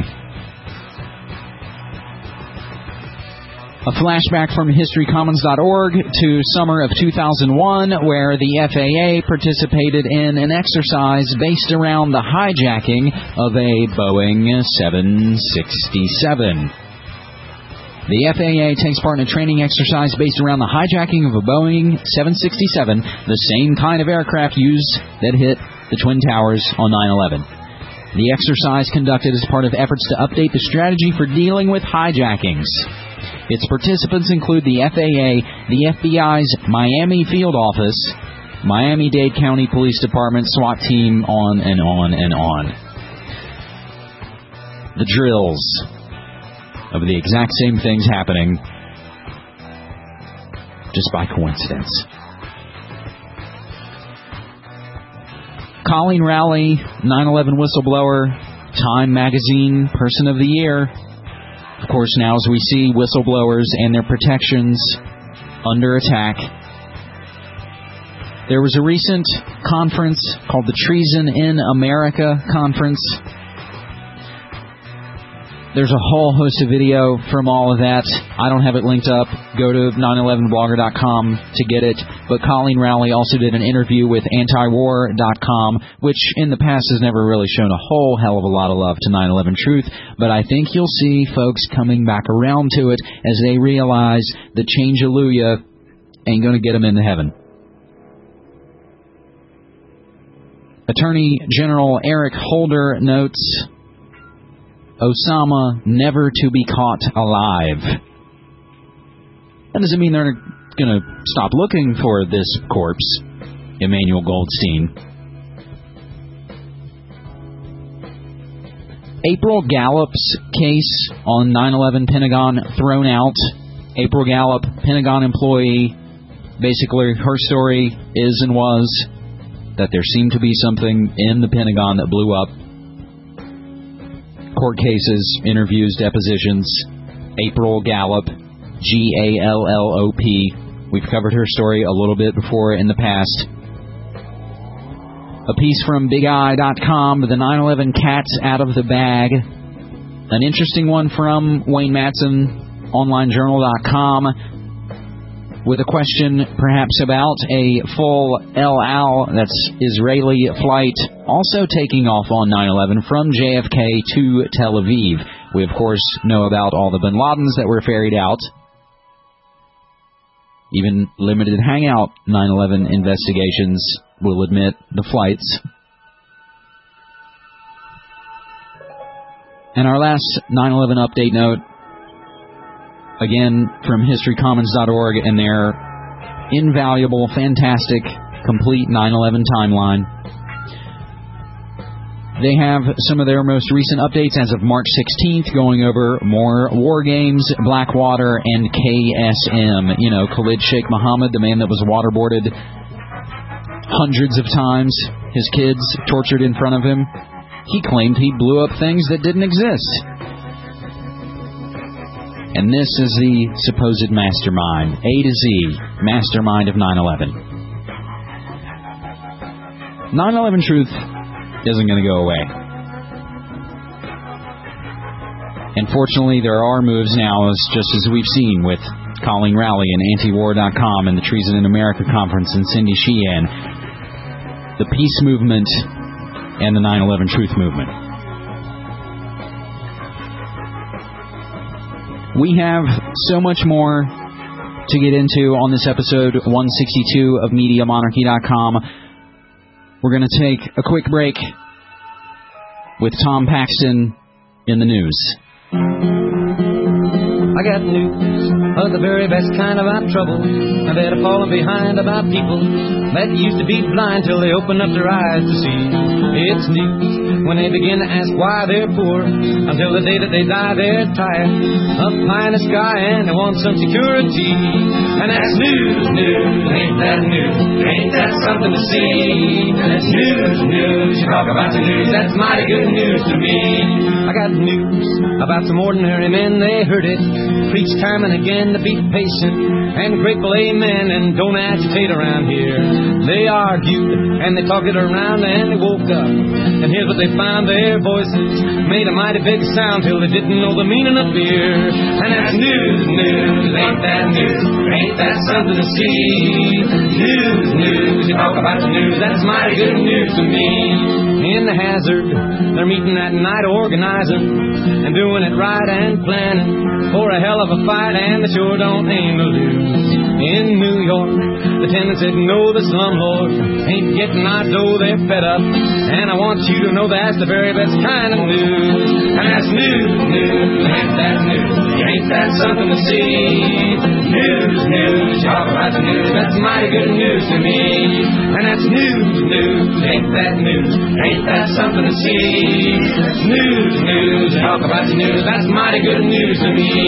A flashback from historycommons.org to summer of 2001, where the FAA participated in an exercise based around the hijacking of a Boeing 767. The FAA takes part in a training exercise based around the hijacking of a Boeing 767, the same kind of aircraft used that hit the Twin Towers on 9/11. The exercise conducted as part of efforts to update the strategy for dealing with hijackings. Its participants include the FAA, the FBI's Miami Field Office, Miami-Dade County Police Department, SWAT team, on and on and on. The drills of the exact same things happening just by coincidence. Colleen Rowley, 9/11 whistleblower, Time Magazine Person of the Year. Of course, now as we see whistleblowers and their protections under attack. There was a recent conference called the Treason in America Conference. There's a whole host of video from all of that. I don't have it linked up. Go to 911blogger.com to get it. But Colleen Rowley also did an interview with antiwar.com, which in the past has never really shown a whole hell of a lot of love to 9/11 Truth. But I think you'll see folks coming back around to it as they realize the change-alleluia ain't going to get them into heaven. Attorney General Eric Holder notes, Osama never to be caught alive. That doesn't mean they're going to stop looking for this corpse, Emmanuel Goldstein. April Gallup's case on 9/11 Pentagon thrown out. April Gallup, Pentagon employee. Basically, her story is and was that there seemed to be something in the Pentagon that blew up. Court cases, interviews, depositions. April Gallup, Gallop. We've covered her story a little bit before in the past. A piece from BigEye.com, the 9/11 cat's out of the bag. An interesting one from Wayne Matson, OnlineJournal.com, with a question perhaps about a full El Al, that's Israeli flight, also taking off on 9/11 from JFK to Tel Aviv. We, of course, know about all the bin Ladens that were ferried out. Even limited hangout 9/11 investigations will admit the flights. And our last 9/11 update note, again, from historycommons.org and their invaluable, fantastic, complete 9/11 timeline. They have some of their most recent updates as of March 16th, going over more war games, Blackwater, and KSM. You know, Khalid Sheikh Mohammed, the man that was waterboarded hundreds of times, his kids tortured in front of him. He claimed he blew up things that didn't exist. And this is the supposed mastermind, A to Z, mastermind of 9/11. 9/11 Truth isn't going to go away. And fortunately, there are moves now, just as we've seen with Colleen Rowley and Antiwar.com and the Treason in America Conference and Cindy Sheehan, the peace movement and the 9/11 Truth movement. We have so much more to get into on this episode 162 of MediaMonarchy.com. We're going to take a quick break with Tom Paxton in the news. I got news. of the very best kind about trouble. That are falling behind about people that used to be blind till they open up their eyes to see. It's news when they begin to ask why they're poor. Until the day that they die, they're tired of pie in the sky and they want some security. And that's news, ain't that news? Ain't that something to see? And it's news, you talk about the news, that's mighty good news to me. I got news about some ordinary men, they heard it preach time and again to be patient and grateful, amen, and don't agitate around here. They argued and they talked it around and they woke up, and here's what they found: their voices made a mighty big sound till they didn't know the meaning of fear. And that's news, ain't that news? Ain't that something to see? News, you talk about the news, that's mighty good news to me. In the hazard, they're meeting that night, organizing and doing it right and planning for a hell of a fight, and they sure don't aim to lose. In New York, the tenants said no, the slumlords ain't getting our dough, they're fed up, and I want you to know that's the very best kind of news. And that's news, ain't that news? Ain't that something to see? News, talk about the news, that's mighty good news to me. And that's news, ain't that news? Ain't that something to see? News, talk about the news, that's mighty good news to me.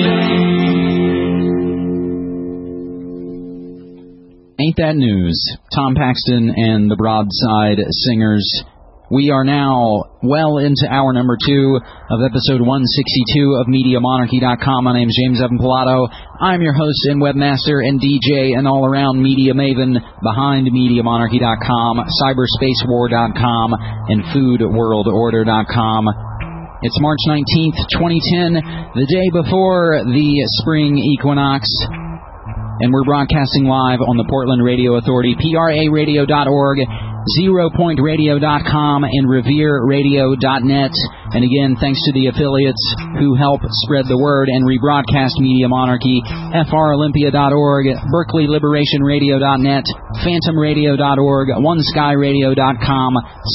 Ain't That News? Tom Paxton and the Broadside Singers. We are now well into hour number 2 of episode 162 of MediaMonarchy.com. My name is James Evan Pilato. I'm your host and webmaster and DJ and all-around media maven behind MediaMonarchy.com, CyberspaceWar.com, and FoodWorldOrder.com. It's March 19th, 2010, the day before the spring equinox. And we're broadcasting live on the Portland Radio Authority, PRAradio.org, ZeroPointRadio.com, and RevereRadio.net. And again, thanks to the affiliates who help spread the word and rebroadcast Media Monarchy, FROlympia.org, BerkeleyLiberationRadio.net, PhantomRadio.org, OneSkyRadio.com,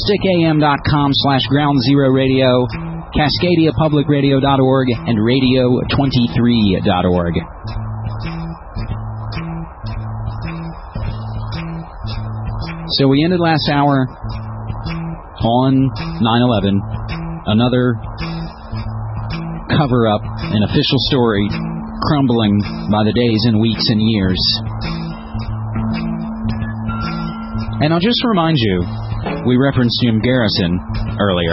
StickAM.com/GroundZeroRadio, CascadiaPublicRadio.org, and Radio23.org. So we ended last hour on 9/11, another cover-up, an official story crumbling by the days and weeks and years. And I'll just remind you, we referenced Jim Garrison earlier.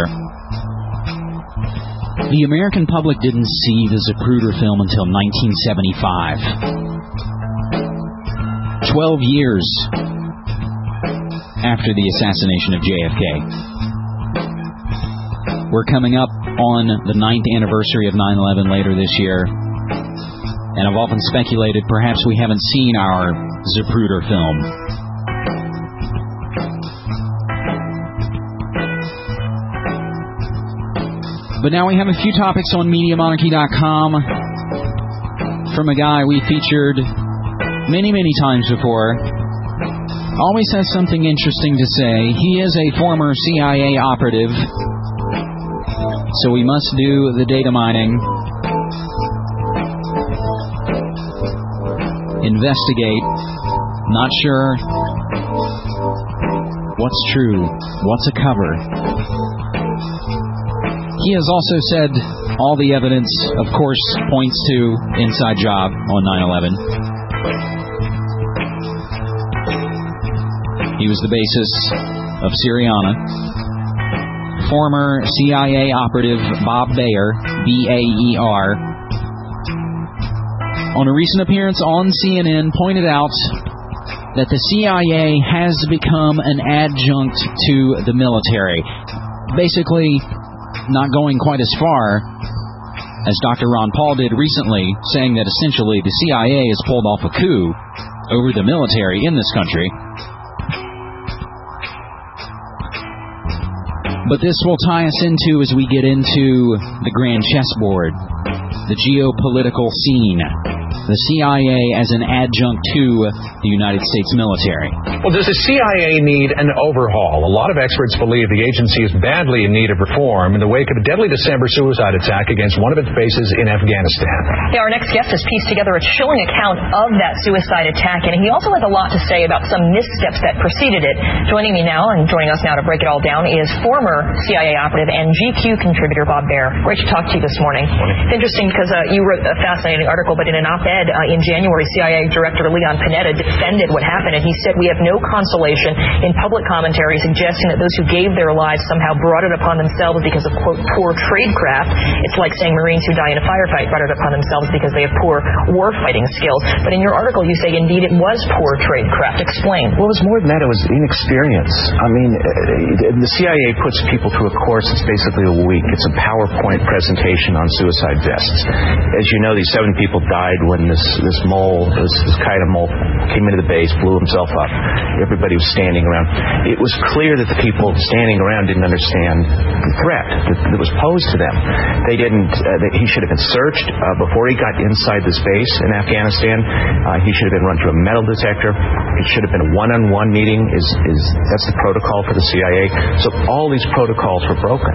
The American public didn't see the Zapruder film until 1975. 12 years after the assassination of JFK. We're coming up on the 9th anniversary of 9/11 later this year, and I've often speculated perhaps we haven't seen our Zapruder film. But now we have a few topics on MediaMonarchy.com from a guy we featured many, many times before. Always has something interesting to say. He is a former CIA operative, so we must do the data mining, investigate, not sure what's true, what's a cover. He has also said all the evidence, of course, points to inside job on 9/11. He was the basis of Syriana. Former CIA operative Bob Baer, B-A-E-R, on a recent appearance on CNN, pointed out that the CIA has become an adjunct to the military. Basically, not going quite as far as Dr. Ron Paul did recently, saying that essentially the CIA has pulled off a coup over the military in this country. But this will tie us into, as we get into the grand chessboard, the geopolitical scene. the CIA as an adjunct to the United States military. Well, does the CIA need an overhaul? A lot of experts believe the agency is badly in need of reform in the wake of a deadly December suicide attack against one of its bases in Afghanistan. Yeah, our next guest has pieced together a chilling account of that suicide attack, and he also has a lot to say about some missteps that preceded it. Joining us now to break it all down is former CIA operative and GQ contributor Bob Baer. Great to talk to you this morning. It's interesting because you wrote a fascinating article, but in an op-ed in January, CIA Director Leon Panetta defended what happened, and he said, "We have no consolation in public commentary suggesting that those who gave their lives somehow brought it upon themselves because of, quote, poor tradecraft. It's like saying Marines who die in a firefight brought it upon themselves because they have poor war-fighting skills." But in your article, you say, indeed, it was poor tradecraft. Explain. Well, it was more than that. It was inexperience. I mean, the CIA puts people through a course that's basically a week. It's a PowerPoint presentation on suicide vests. As you know, these 7 people died when this kind of mole came into the base, blew himself up. Everybody was standing around. It was clear that the people standing around didn't understand the threat that was posed to them. They didn't. He should have been searched before he got inside this base in Afghanistan. He should have been run through a metal detector. It should have been a one-on-one meeting. That's the protocol for the CIA. So all these protocols were broken.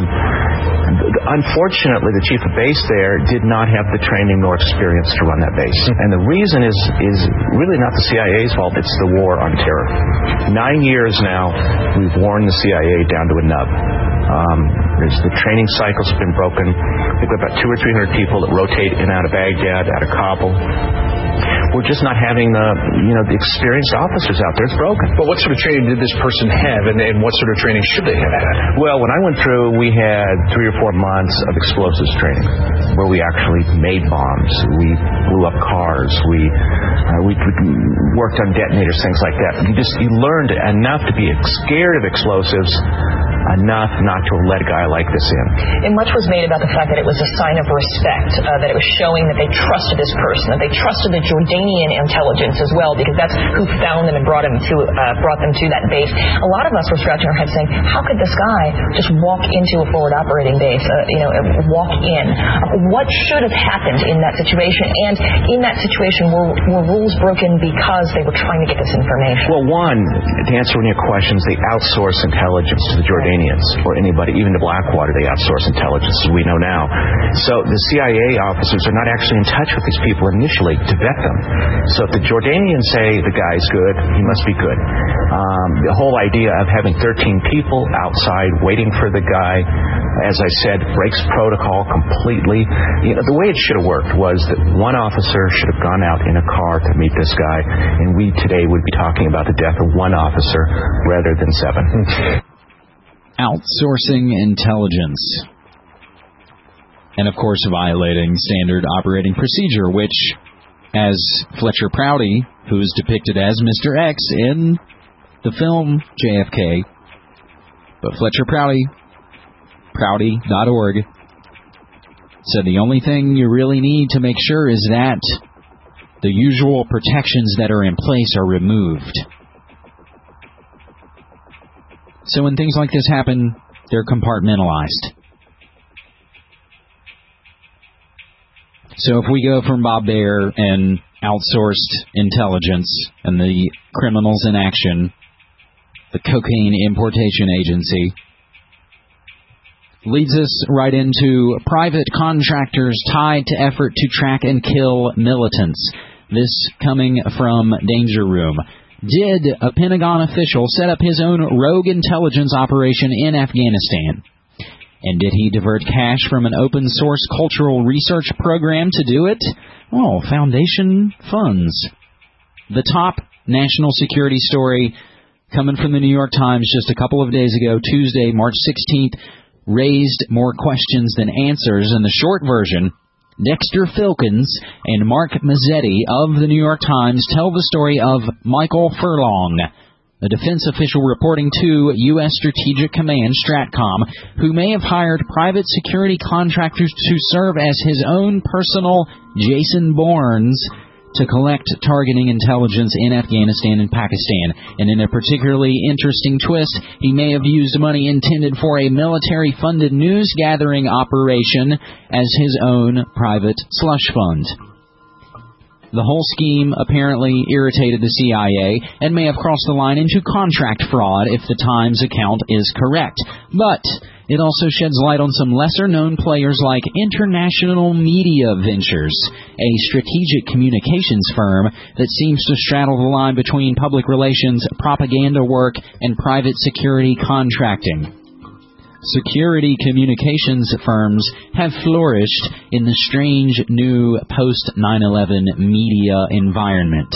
Unfortunately, the chief of base there did not have the training nor experience to run that base. And the reason is really not the CIA's fault. It's the war on terror. 9 years now, we've worn the CIA down to a nub. The training cycle's been broken. We've got about 200 or 300 people that rotate in and out of Baghdad, out of Kabul. We're just not having the experienced officers out there. It's broken. But what sort of training did this person have, and what sort of training should they have had? Well, when I went through, we had 3 or 4 months of explosives training, where we actually made bombs. We blew up cars. We worked on detonators, things like that. You learned enough to be scared of explosives, enough not to have let a guy like this in. And much was made about the fact that it was a sign of respect, that it was showing that they trusted this person, that they trusted the Jordanian intelligence as well, because that's who found them and brought them to that base. A lot of us were scratching our heads saying, how could this guy just walk into a forward operating base, walk in? What should have happened in that situation? And in that situation, were rules broken because they were trying to get this information? Well, one, to answer one of your questions, they outsource intelligence to the Jordanians, or anybody, even to Blackwater, they outsource intelligence, as we know now. So the CIA officers are not actually in touch with these people initially to vet them. So if the Jordanians say the guy's good, he must be good. The whole idea of having 13 people outside waiting for the guy, as I said, breaks protocol completely. The way it should have worked was that one officer should have gone out in a car to meet this guy, and we today would be talking about the death of one officer rather than 7. Outsourcing intelligence. And, of course, violating standard operating procedure, which, as Fletcher Prouty, who is depicted as Mr. X in the film JFK, but Fletcher Prouty, Prouty.org, said the only thing you really need to make sure is that the usual protections that are in place are removed. So when things like this happen, they're compartmentalized. So if we go from Bob Baer and outsourced intelligence and the criminals in action, the cocaine importation agency, leads us right into private contractors tied to effort to track and kill militants. This coming from Danger Room. Did a Pentagon official set up his own rogue intelligence operation in Afghanistan? And did he divert cash from an open-source cultural research program to do it? Oh, foundation funds. The top national security story coming from the New York Times just a couple of days ago, Tuesday, March 16th, raised more questions than answers. In the short version, Dexter Filkins and Mark Mazzetti of the New York Times tell the story of Michael Furlong, a defense official reporting to U.S. Strategic Command, STRATCOM, who may have hired private security contractors to serve as his own personal Jason Bournes to collect targeting intelligence in Afghanistan and Pakistan. And in a particularly interesting twist, he may have used money intended for a military-funded news-gathering operation as his own private slush fund. The whole scheme apparently irritated the CIA and may have crossed the line into contract fraud if the Times account is correct. But it also sheds light on some lesser-known players like International Media Ventures, a strategic communications firm that seems to straddle the line between public relations, propaganda work, and private security contracting. Security communications firms have flourished in the strange new post-9/11 media environment.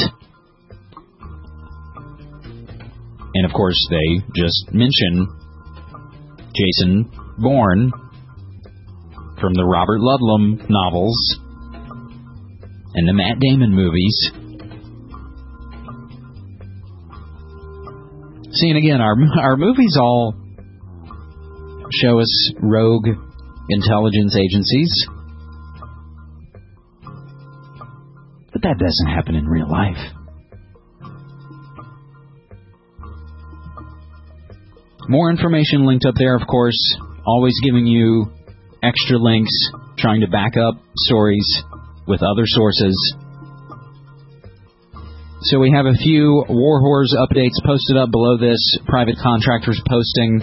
And of course, they just mention Jason Bourne from the Robert Ludlum novels and the Matt Damon movies. See, and again, our movies all show us rogue intelligence agencies. But that doesn't happen in real life. More information linked up there, of course. Always giving you extra links, trying to back up stories with other sources. So we have a few War Horrors updates posted up below this. Private contractors posting.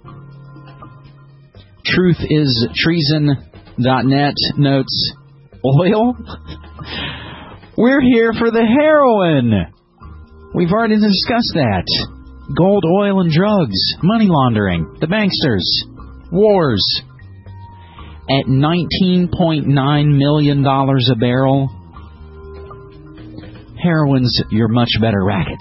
TruthIsTreason.net notes, oil? We're here for the heroin. We've already discussed that. Gold, oil, and drugs. Money laundering. The banksters. Wars. At $19.9 million a barrel, heroin's your much better racket.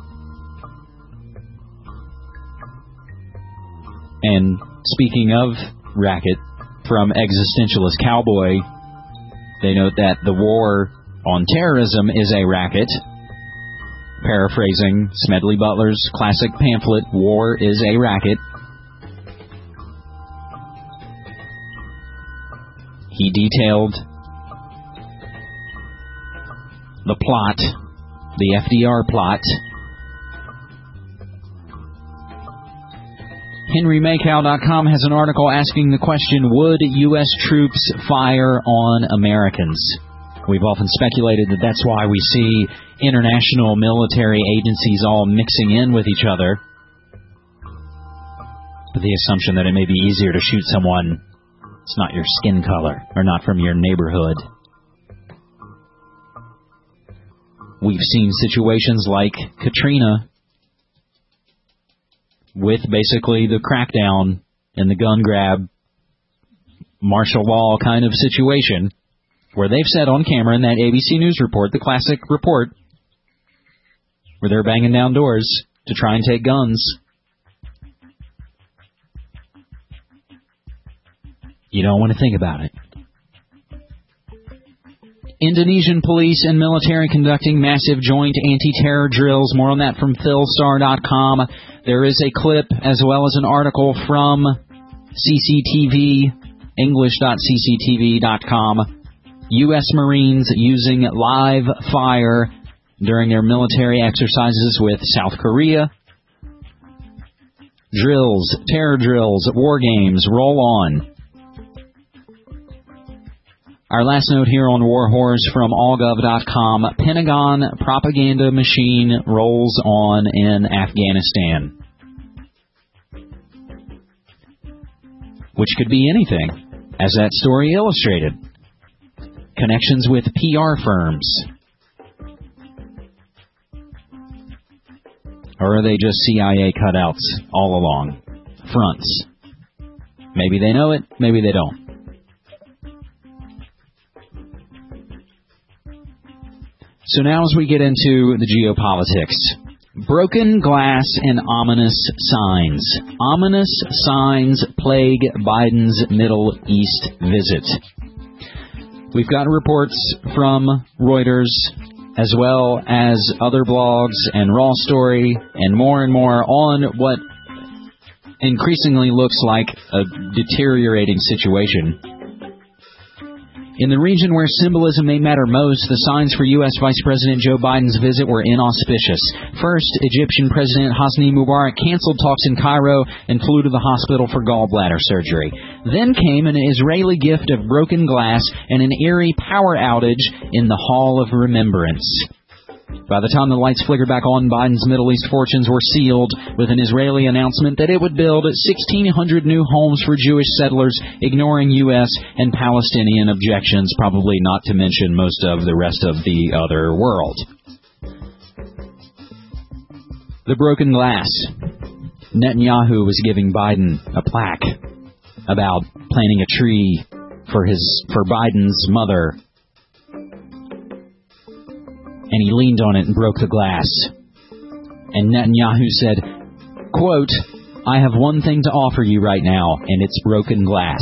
And speaking of racket, from Existentialist Cowboy, they note that the war on terrorism is a racket. Paraphrasing Smedley Butler's classic pamphlet, War is a Racket. He detailed the plot, the FDR plot. HenryMakow.com has an article asking the question, would U.S. troops fire on Americans? We've often speculated that that's why we see international military agencies all mixing in with each other. With the assumption that it may be easier to shoot someone that's not your skin color or not from your neighborhood. We've seen situations like Katrina with basically the crackdown and the gun grab, martial law kind of situation, where they've said on camera in that ABC News report, the classic report, where they're banging down doors to try and take guns. You don't want to think about it. Indonesian police and military conducting massive joint anti-terror drills. More on that from Philstar.com. There is a clip as well as an article from CCTV, English.cctv.com. U.S. Marines using live fire during their military exercises with South Korea. Drills, terror drills, war games, roll on. Our last note here on War Horrors from allgov.com. Pentagon propaganda machine rolls on in Afghanistan. Which could be anything, as that story illustrated. Connections with PR firms. Or are they just CIA cutouts all along? Fronts. Maybe they know it, maybe they don't. So now as we get into the geopolitics, broken glass and ominous signs. Ominous signs plague Biden's Middle East visit. We've got reports from Reuters, as well as other blogs and Raw Story, and more on what increasingly looks like a deteriorating situation. In the region where symbolism may matter most, the signs for U.S. Vice President Joe Biden's visit were inauspicious. First, Egyptian President Hosni Mubarak canceled talks in Cairo and flew to the hospital for gallbladder surgery. Then came an Israeli gift of broken glass and an eerie power outage in the Hall of Remembrance. By the time the lights flickered back on, Biden's Middle East fortunes were sealed with an Israeli announcement that it would build 1,600 new homes for Jewish settlers, ignoring U.S. and Palestinian objections, probably not to mention most of the rest of the other world. The broken glass. Netanyahu was giving Biden a plaque about planting a tree for Biden's mother. And he leaned on it and broke the glass. And Netanyahu said, quote, "I have one thing to offer you right now, and it's broken glass."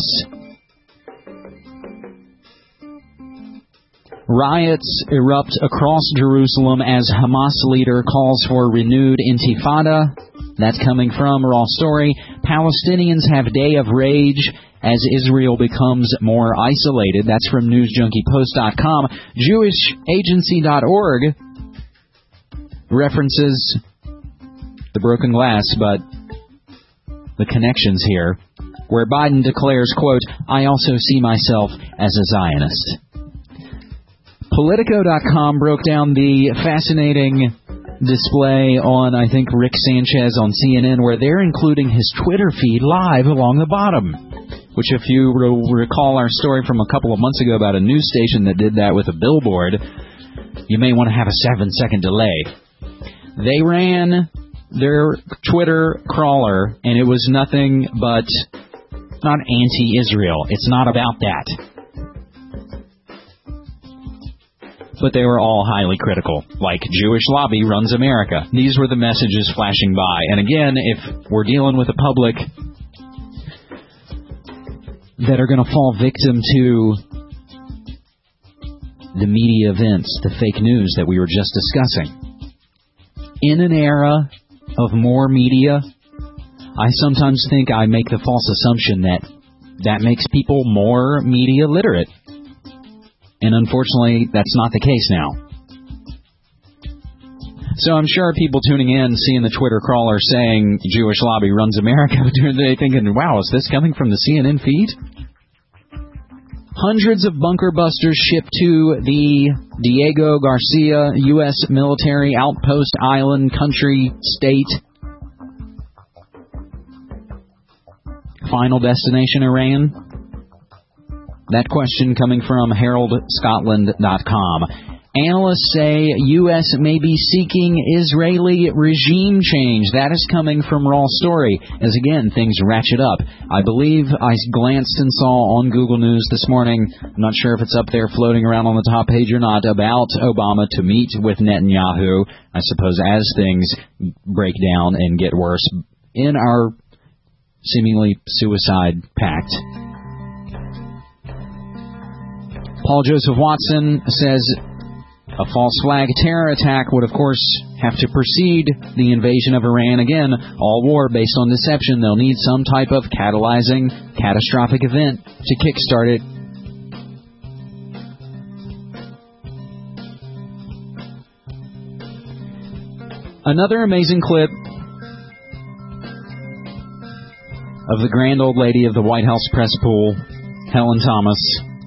Riots erupt across Jerusalem as Hamas leader calls for renewed intifada. That's coming from Raw Story. Palestinians have day of rage as Israel becomes more isolated. That's from NewsJunkiePost.com. JewishAgency.org references the broken glass, but the connections here, where Biden declares, quote, "I also see myself as a Zionist." Politico.com broke down the fascinating display on, I think, Rick Sanchez on CNN, where they're including his Twitter feed live along the bottom. Which, if you recall our story from a couple of months ago about a news station that did that with a billboard, you may want to have a 7-second delay. They ran their Twitter crawler, and it was nothing but not anti-Israel. It's not about that. But they were all highly critical, like Jewish lobby runs America. These were the messages flashing by. And again, if we're dealing with a public that are going to fall victim to the media events, the fake news that we were just discussing. In an era of more media, I sometimes think I make the false assumption that makes people more media literate. And unfortunately, that's not the case now. So I'm sure people tuning in, seeing the Twitter crawler saying Jewish lobby runs America, they're thinking, wow, is this coming from the CNN feed? Hundreds of bunker busters shipped to the Diego Garcia U.S. military outpost island country state. Final destination Iran? That question coming from HeraldScotland.com. Analysts say U.S. may be seeking Israeli regime change. That is coming from Raw Story, as again, things ratchet up. I believe I glanced and saw on Google News this morning, I'm not sure if it's up there floating around on the top page or not, about Obama to meet with Netanyahu, I suppose as things break down and get worse in our seemingly suicide pact. Paul Joseph Watson says a false flag terror attack would, of course, have to precede the invasion of Iran. Again, all war based on deception. They'll need some type of catalyzing, catastrophic event to kickstart it. Another amazing clip of the grand old lady of the White House press pool, Helen Thomas.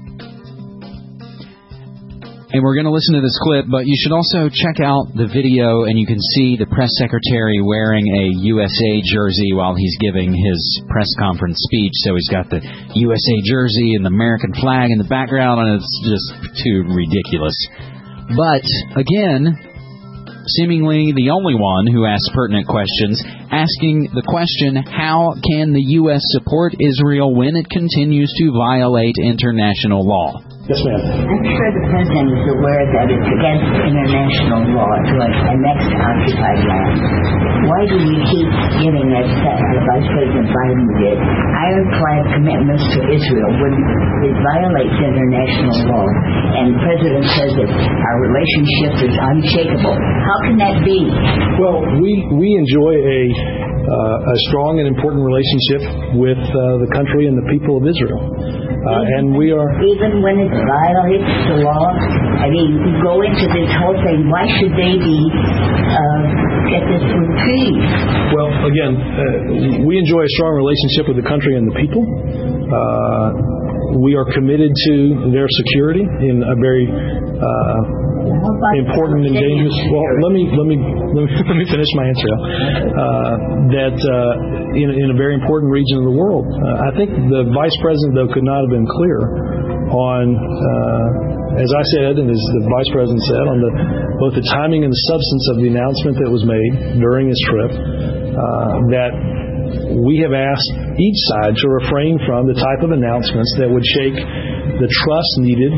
And we're going to listen to this clip, but you should also check out the video, and you can see the press secretary wearing a USA jersey while he's giving his press conference speech. So he's got the USA jersey and the American flag in the background, and it's just too ridiculous. But, again, seemingly the only one who asks pertinent questions, asking the question, how can the U.S. support Israel when it continues to violate international law? Yes, ma'am. I'm sure the president is aware that it's against international law to annex occupied land. Why do we keep giving, as Vice President Biden did, ironclad commitments to Israel when it violates international law? And the president says that our relationship is unshakable. How can that be? Well, we enjoy a a strong and important relationship with the country and the people of Israel. And we are... Even when it violates the law? I mean, you go into this whole thing. Why should they get this reprieve? Well, again, we enjoy a strong relationship with the country and the people. We are committed to their security in a very important and dangerous. Well, let me finish my answer. In a very important region of the world, I think the Vice President, though, could not have been clearer on, as I said, and as the Vice President said, on both the timing and the substance of the announcement that was made during his trip. That we have asked each side to refrain from the type of announcements that would shake the trust needed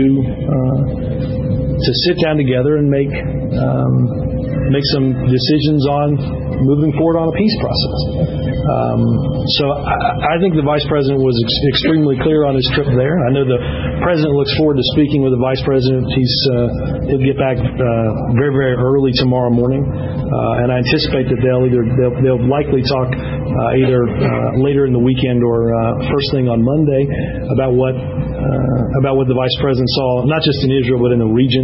to sit down together and make some decisions on moving forward on a peace process. So I think the Vice President was extremely clear on his trip there. I know the President looks forward to speaking with the Vice President. He'll get back very, very early tomorrow morning, and I anticipate that they'll likely talk either later in the weekend or first thing on Monday about what the Vice President saw, not just in Israel but in the region,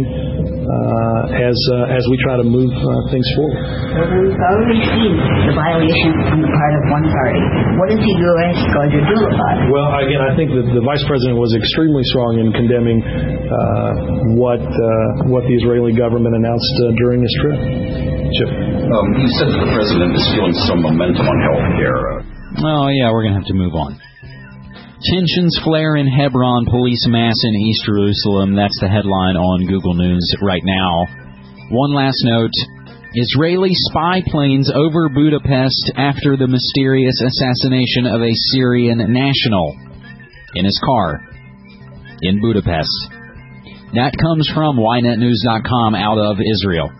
as we try to move things forward. Well, we've already seen the violation on the part of one party. What is the U.S. going to do about it? Well, again, I think that the Vice President was extremely strong in condemning what the Israeli government announced during this trip. Chip. You said that the President is feeling some momentum on health care. Oh, yeah, we're going to have to move on. Tensions flare in Hebron, police mass in East Jerusalem. That's the headline on Google News right now. One last note. Israeli spy planes over Budapest after the mysterious assassination of a Syrian national in his car in Budapest. That comes from YNetNews.com out of Israel.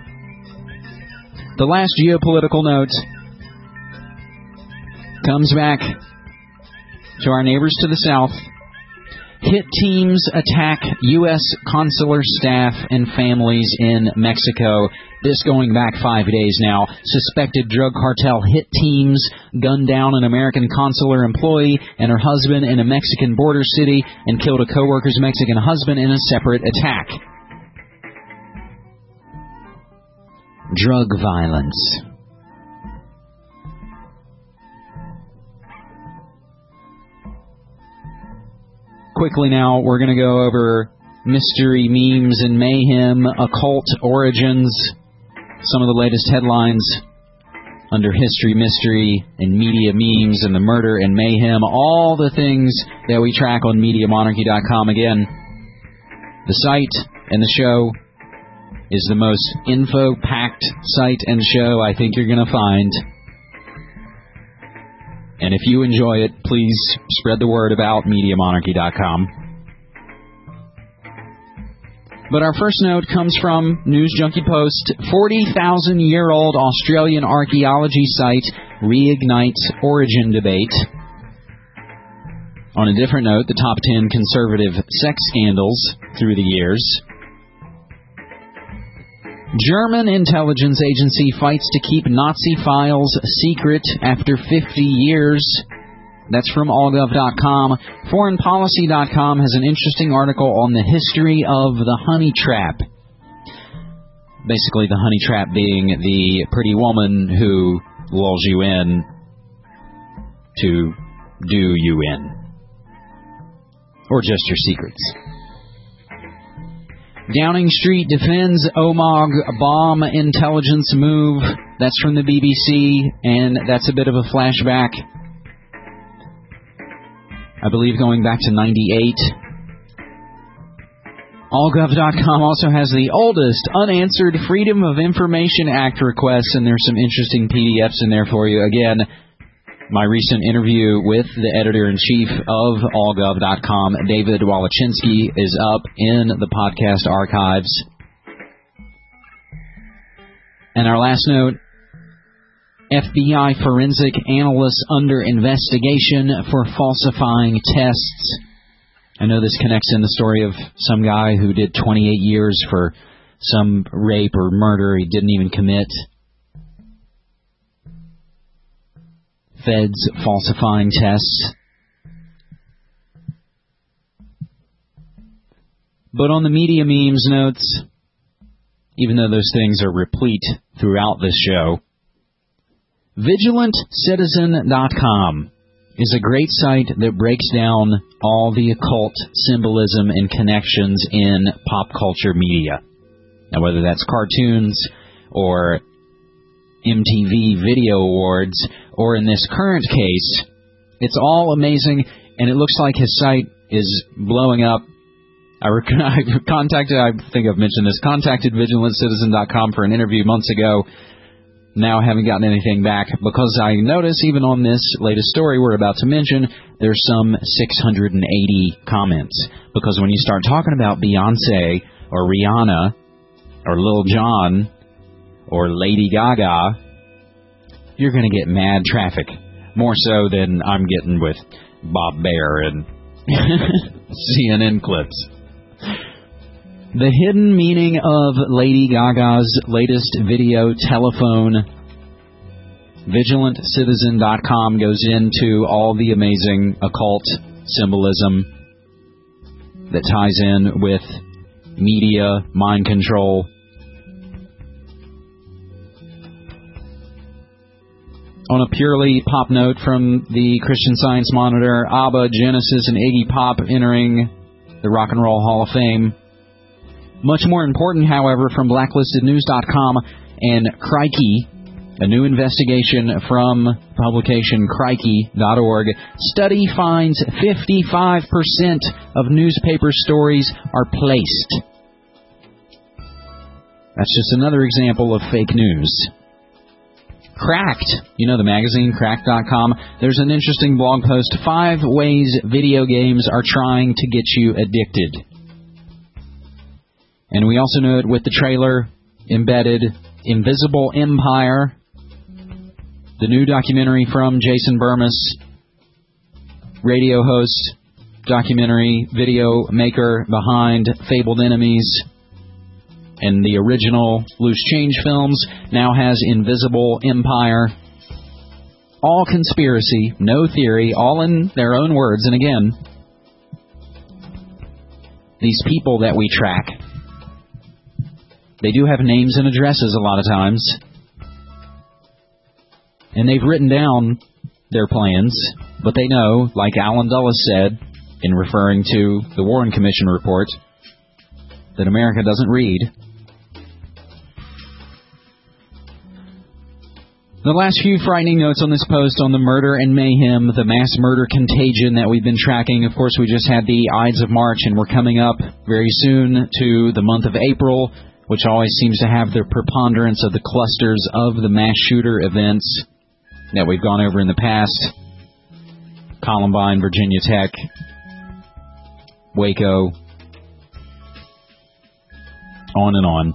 The last geopolitical note comes back to our neighbors to the south. Hit teams attack U.S. consular staff and families in Mexico. This going back 5 days now. Suspected drug cartel hit teams gunned down an American consular employee and her husband in a Mexican border city and killed a co-worker's Mexican husband in a separate attack. Drug violence. Quickly now, we're going to go over mystery memes and mayhem, occult origins, some of the latest headlines under history, mystery, and media memes, and the murder and mayhem, all the things that we track on MediaMonarchy.com. Again, the site and the show is the most info-packed site and show I think you're going to find. And if you enjoy it, please spread the word about MediaMonarchy.com. But our first note comes from News Junkie Post. 40,000-year-old Australian archaeology site reignites origin debate. On a different note, the top 10 conservative sex scandals through the years. German intelligence agency fights to keep Nazi files secret after 50 years. That's from allgov.com. Foreignpolicy.com has an interesting article on the history of the honey trap. Basically, the honey trap being the pretty woman who lulls you in to do you in. Or just your secrets. Downing Street defends Omagh bomb intelligence move. That's from the BBC, and that's a bit of a flashback. I believe going back to 98. Allgov.com also has the oldest unanswered Freedom of Information Act requests, and there's some interesting PDFs in there for you. Again, my recent interview with the editor-in-chief of Allgov.com, David Walachinsky, is up in the podcast archives. And our last note, FBI forensic analysts under investigation for falsifying tests. I know this connects in the story of some guy who did 28 years for some rape or murder he didn't even commit. feds falsifying tests. But on the media memes notes, even though those things are replete throughout this show, VigilantCitizen.com is a great site that breaks down all the occult symbolism and connections in pop culture media. Now, whether that's cartoons or MTV Video Awards, or in this current case, it's all amazing, and it looks like his site is blowing up. I think I've mentioned this, contacted VigilantCitizen.com for an interview months ago. Now I haven't gotten anything back because I notice even on this latest story we're about to mention, there's some 680 comments. Because when you start talking about Beyonce or Rihanna or Lil Jon or Lady Gaga, you're going to get mad traffic. More so than I'm getting with Bob Baer and CNN clips. The hidden meaning of Lady Gaga's latest video, Telephone. VigilantCitizen.com goes into all the amazing occult symbolism that ties in with media, mind control. On a purely pop note from the Christian Science Monitor, ABBA, Genesis, and Iggy Pop entering the Rock and Roll Hall of Fame. Much more important, however, from BlacklistedNews.com and Crikey, a new investigation from publication Crikey.org. Study finds 55% of newspaper stories are placed. That's just another example of fake news. Cracked, you know the magazine, Cracked.com. There's an interesting blog post, 5 ways video games are trying to get you addicted. And we also know it with the trailer embedded, Invisible Empire, the new documentary from Jason Bermas, radio host, documentary video maker behind Fabled Enemies, and the original Loose Change films, now has Invisible Empire. All conspiracy, no theory, all in their own words. And again, these people that we track, they do have names and addresses a lot of times. And they've written down their plans, but they know, like Alan Dulles said, in referring to the Warren Commission report, that America doesn't read. The last few frightening notes on this post on the murder and mayhem, the mass murder contagion that we've been tracking. Of course, we just had the Ides of March, and we're coming up very soon to the month of April, which always seems to have the preponderance of the clusters of the mass shooter events that we've gone over in the past. Columbine, Virginia Tech, Waco, on and on.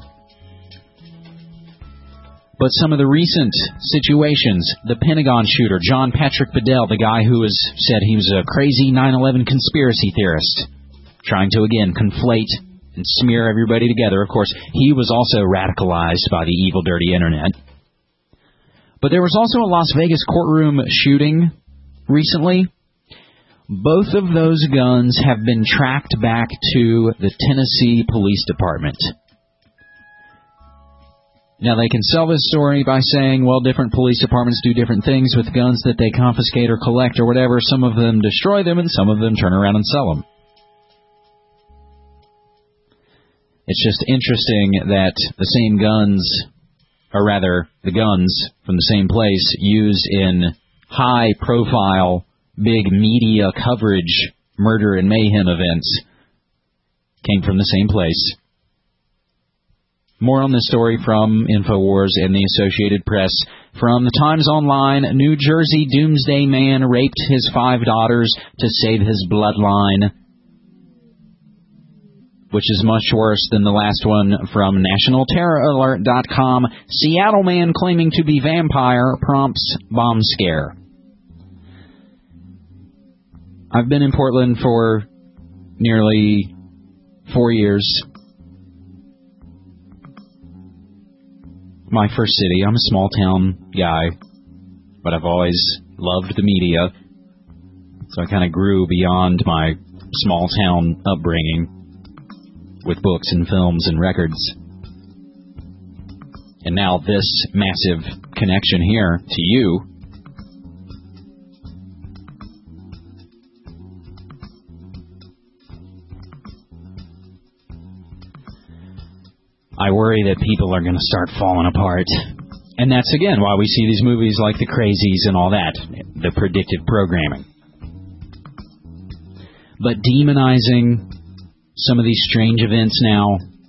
But some of the recent situations, the Pentagon shooter, John Patrick Bedell, the guy who has said he was a crazy 9/11 conspiracy theorist, trying to, again, conflate and smear everybody together. Of course, he was also radicalized by the evil, dirty Internet. But there was also a Las Vegas courtroom shooting recently. Both of those guns have been tracked back to the Tennessee Police Department. Now, they can sell this story by saying, well, different police departments do different things with guns that they confiscate or collect or whatever. Some of them destroy them and some of them turn around and sell them. It's just interesting that the same guns, or rather, the guns from the same place used in high-profile, big media coverage murder and mayhem events came from the same place. More on this story from InfoWars and the Associated Press. From the Times Online, New Jersey doomsday man raped his 5 daughters to save his bloodline, which is much worse than the last one from NationalTerrorAlert.com. Seattle man claiming to be vampire prompts bomb scare. I've been in Portland for nearly 4 years. My first city. I'm a small town guy, but I've always loved the media. So I kind of grew beyond my small-town upbringing with books and films and records. And now this massive connection here to you. I worry that people are going to start falling apart. And that's, again, why we see these movies like The Crazies and all that, the predictive programming. But demonizing some of these strange events now,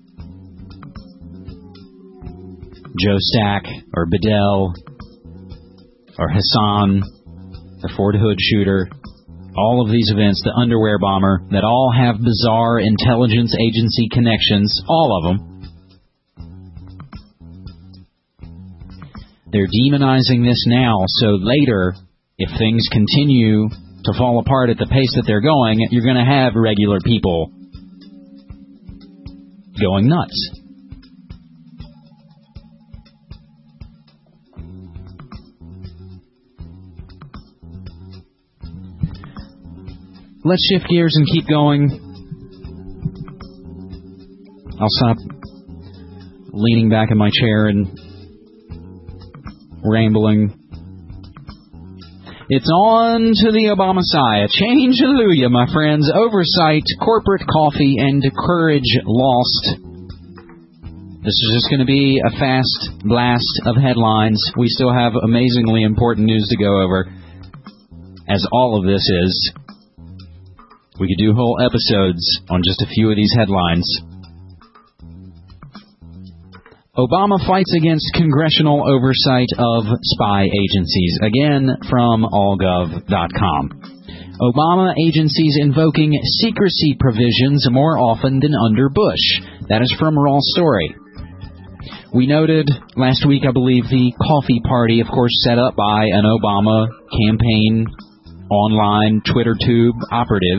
Joe Stack or Bedell or Hassan, the Fort Hood shooter, all of these events, the underwear bomber, that all have bizarre intelligence agency connections, all of them. They're demonizing this now, so later, if things continue to fall apart at the pace that they're going, you're going to have regular people going nuts. Let's shift gears and keep going. I'll stop leaning back in my chair and rambling. It's on to the Obama-Messiah. Change, hallelujah, my friends. Oversight, corporate coffee, and courage lost. This is just going to be a fast blast of headlines. We still have amazingly important news to go over, as all of this is. We could do whole episodes on just a few of these headlines. Obama fights against congressional oversight of spy agencies. Again, from allgov.com. Obama agencies invoking secrecy provisions more often than under Bush. That is from Raw Story. We noted last week, I believe, the coffee party, of course, set up by an Obama campaign online Twitter tube operative.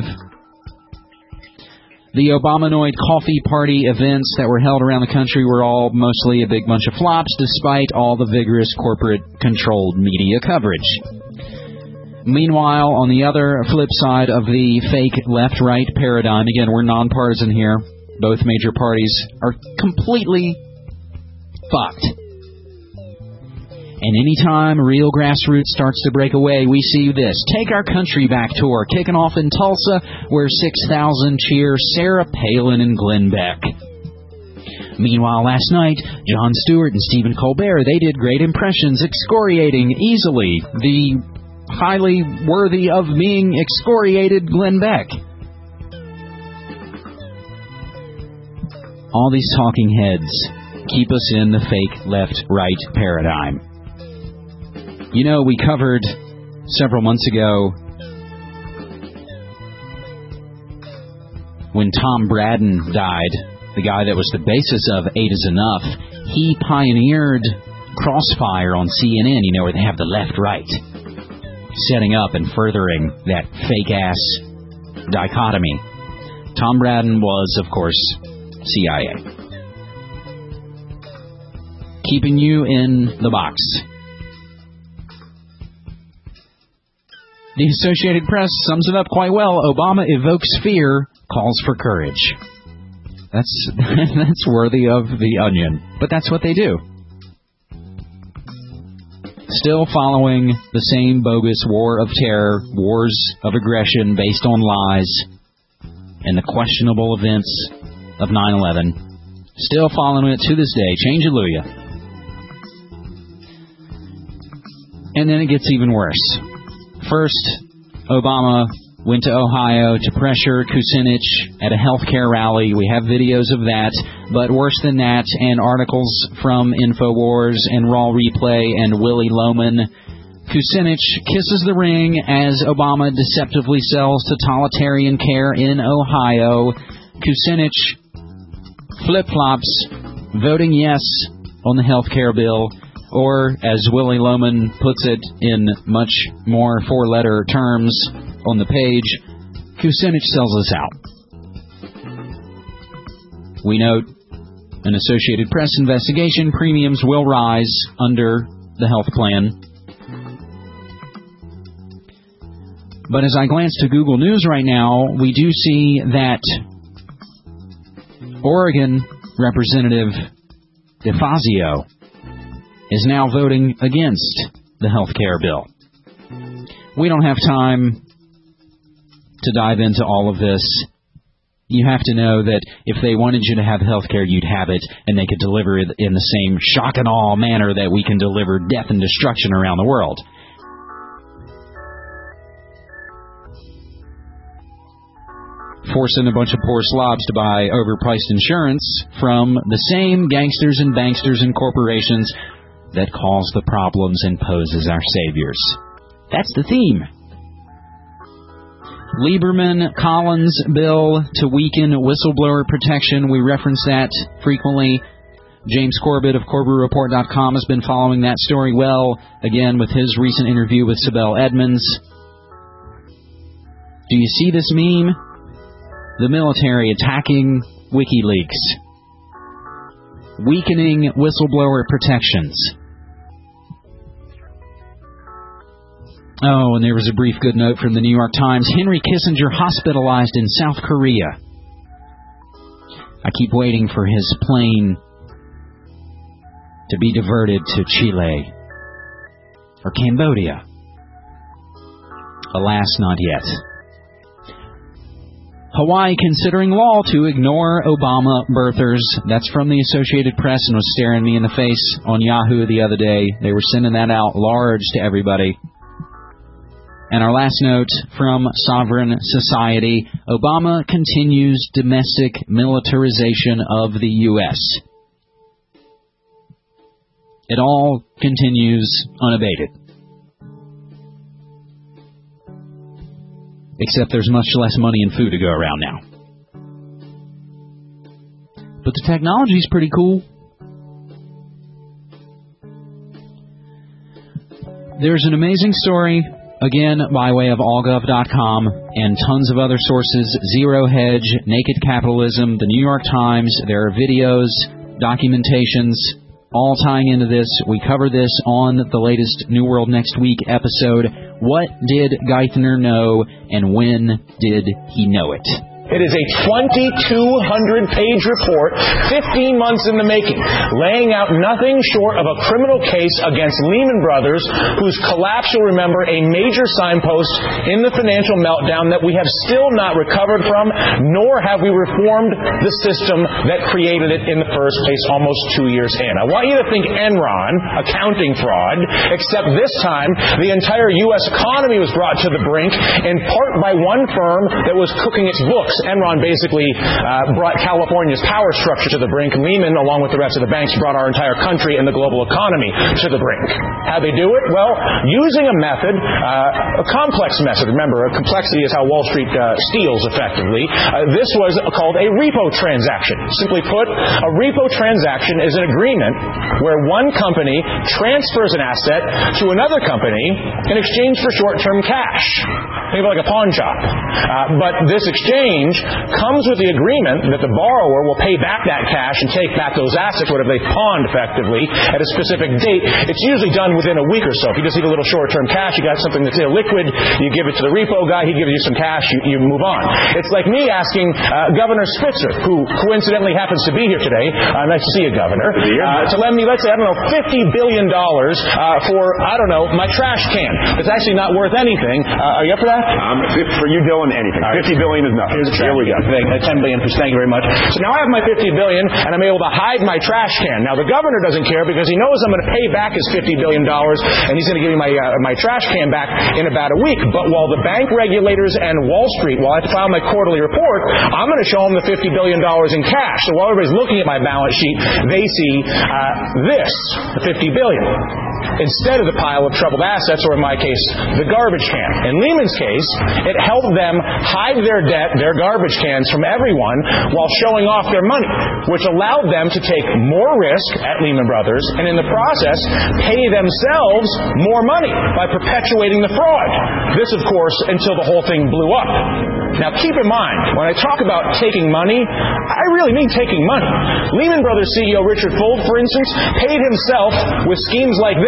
The Obamanoid coffee party events that were held around the country were all mostly a big bunch of flops, despite all the vigorous corporate-controlled media coverage. Meanwhile, on the other flip side of the fake left-right paradigm, again, we're nonpartisan here. Both major parties are completely fucked. And anytime real grassroots starts to break away, we see this. Take Our Country Back tour, kicking off in Tulsa, where 6,000 cheer Sarah Palin and Glenn Beck. Meanwhile, last night, Jon Stewart and Stephen Colbert, they did great impressions, excoriating easily the highly worthy of being excoriated Glenn Beck. All these talking heads keep us in the fake left-right paradigm. You know, we covered several months ago when Tom Braden died, the guy that was the basis of 8 is Enough. He pioneered Crossfire on CNN, you know, where they have the left-right, setting up and furthering that fake-ass dichotomy. Tom Braden was, of course, CIA. Keeping you in the box. The Associated Press sums it up quite well. Obama evokes fear, calls for courage. That's worthy of the Onion. But that's what they do. Still following the same bogus war of terror, wars of aggression based on lies, and the questionable events of 9/11. Still following it to this day. Change hallelujah. And then it gets even worse. First, Obama went to Ohio to pressure Kucinich at a healthcare rally. We have videos of that. But worse than that, and articles from InfoWars and Raw Replay and Willie Loman, Kucinich kisses the ring as Obama deceptively sells totalitarian care in Ohio. Kucinich flip-flops, voting yes on the healthcare bill. Or, as Willie Loman puts it in much more four-letter terms on the page, Kucinich sells us out. We note an Associated Press investigation. Premiums will rise under the health plan. But as I glance to Google News right now, we do see that Oregon Representative DeFazio is now voting against the health care bill. We don't have time to dive into all of this. You have to know that if they wanted you to have health care, you'd have it, and they could deliver it in the same shock and awe manner that we can deliver death and destruction around the world. Forcing a bunch of poor slobs to buy overpriced insurance from the same gangsters and banksters and corporations that cause the problems and pose as our saviors. That's the theme. Lieberman-Collins bill to weaken whistleblower protection. We reference that frequently. James Corbett of CorbettReport.com has been following that story well, again with his recent interview with Sibel Edmonds. Do you see this meme? The military attacking WikiLeaks. Weakening whistleblower protections. Oh, and there was a brief good note from the New York Times. Henry Kissinger hospitalized in South Korea. I keep waiting for his plane to be diverted to Chile or Cambodia. Alas, not yet. Hawaii considering law to ignore Obama birthers. That's from the Associated Press and was staring me in the face on Yahoo the other day. They were sending that out large to everybody. And our last note from Sovereign Society, Obama continues domestic militarization of the U.S. It all continues unabated. Except there's much less money and food to go around now. But the technology's pretty cool. There's an amazing story, again, by way of allgov.com and tons of other sources, Zero Hedge, Naked Capitalism, the New York Times. There are videos, documentations, all tying into this. We cover this on the latest New World Next Week episode. What did Geithner know, and when did he know it? It is a 2,200-page report, 15 months in the making, laying out nothing short of a criminal case against Lehman Brothers, whose collapse, you'll remember, a major signpost in the financial meltdown that we have still not recovered from, nor have we reformed the system that created it in the first place almost 2 years in. I want you to think Enron, accounting fraud, except this time the entire U.S. economy was brought to the brink, in part by one firm that was cooking its books. Enron basically brought California's power structure to the brink. Lehman, along with the rest of the banks, brought our entire country and the global economy to the brink. How'd they do it? Well, using a method, a complex method. Remember, complexity is how Wall Street steals effectively. This was called a repo transaction. Simply put, a repo transaction is an agreement where one company transfers an asset to another company in exchange for short-term cash. Think of it like a pawn shop. But this exchange comes with the agreement that the borrower will pay back that cash and take back those assets, whatever they pawned effectively, at a specific date. It's usually done within a week or so. If you just need a little short-term cash, you got something that's illiquid, you give it to the repo guy, he gives you some cash, you move on. It's like me asking Governor Spitzer, who coincidentally happens to be here today, nice to see you, Governor, to lend me, let's say, $50 billion for, my trash can. It's actually not worth anything. Are you up for that? For you, Dylan, anything. Right. $50 billion is nothing. Here we go. $10 billion. Thank you very much. So now I have my $50 billion, and I'm able to hide my trash can. Now the governor doesn't care because he knows I'm going to pay back his $50 billion, and he's going to give me my trash can back in about a week. But while the bank regulators and Wall Street, while I have to file my quarterly report, I'm going to show them the $50 billion in cash. So while everybody's looking at my balance sheet, they see this, the $50 billion, instead of the pile of troubled assets, or in my case, the garbage can. In Lehman's case, it helped them hide their debt, their garbage cans, from everyone while showing off their money, which allowed them to take more risk at Lehman Brothers and in the process pay themselves more money by perpetuating the fraud. This, of course, until the whole thing blew up. Now, keep in mind, when I talk about taking money, I really mean taking money. Lehman Brothers CEO Richard Fuld, for instance, paid himself with schemes like this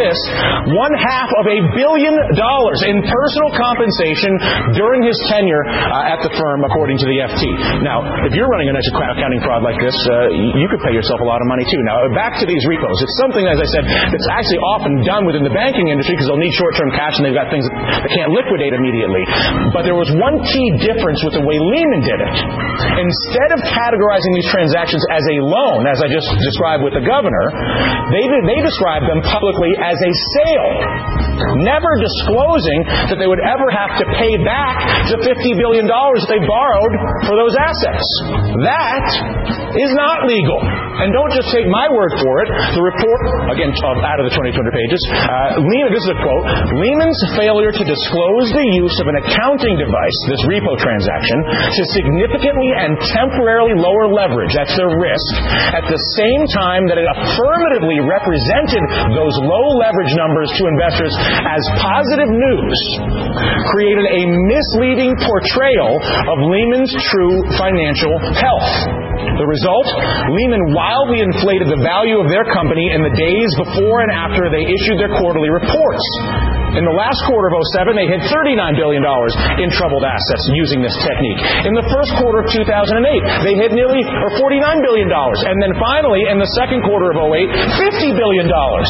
this, $500 million in personal compensation during his tenure at the firm, according to the FT. Now, if you're running an accounting fraud like this, you could pay yourself a lot of money too. Now, back to these repos. It's something, as I said, that's actually often done within the banking industry because they'll need short-term cash and they've got things that they can't liquidate immediately. But there was one key difference with the way Lehman did it. Instead of categorizing these transactions as a loan, as I just described with the governor, they described them publicly as a sale, never disclosing that they would ever have to pay back the $50 billion that they borrowed for those assets. That is not legal. And don't just take my word for it. The report, again, out of the 2,200 pages, Lehman, this is a quote, Lehman's failure to disclose the use of an accounting device, this repo transaction, to significantly and temporarily lower leverage, that's their risk, at the same time that it affirmatively represented those low leverage numbers to investors as positive news, created a misleading portrayal of Lehman's true financial health. The result? Lehman wildly inflated the value of their company in the days before and after they issued their quarterly reports. In the last quarter of 2007, they hit $39 billion in troubled assets using this technique. In the first quarter of 2008, they hit $49 billion. And then finally, in the second quarter of 2008, $50 billion.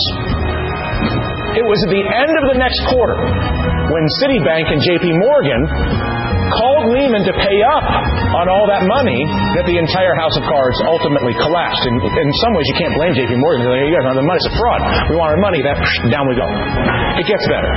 It was at the end of the next quarter when Citibank and JP Morgan called Lehman to pay up on all that money that the entire house of cards ultimately collapsed. And in some ways, you can't blame JP Morgan. They're like, you guys don't have the money. It's a fraud. We want our money. Down we go. It gets better.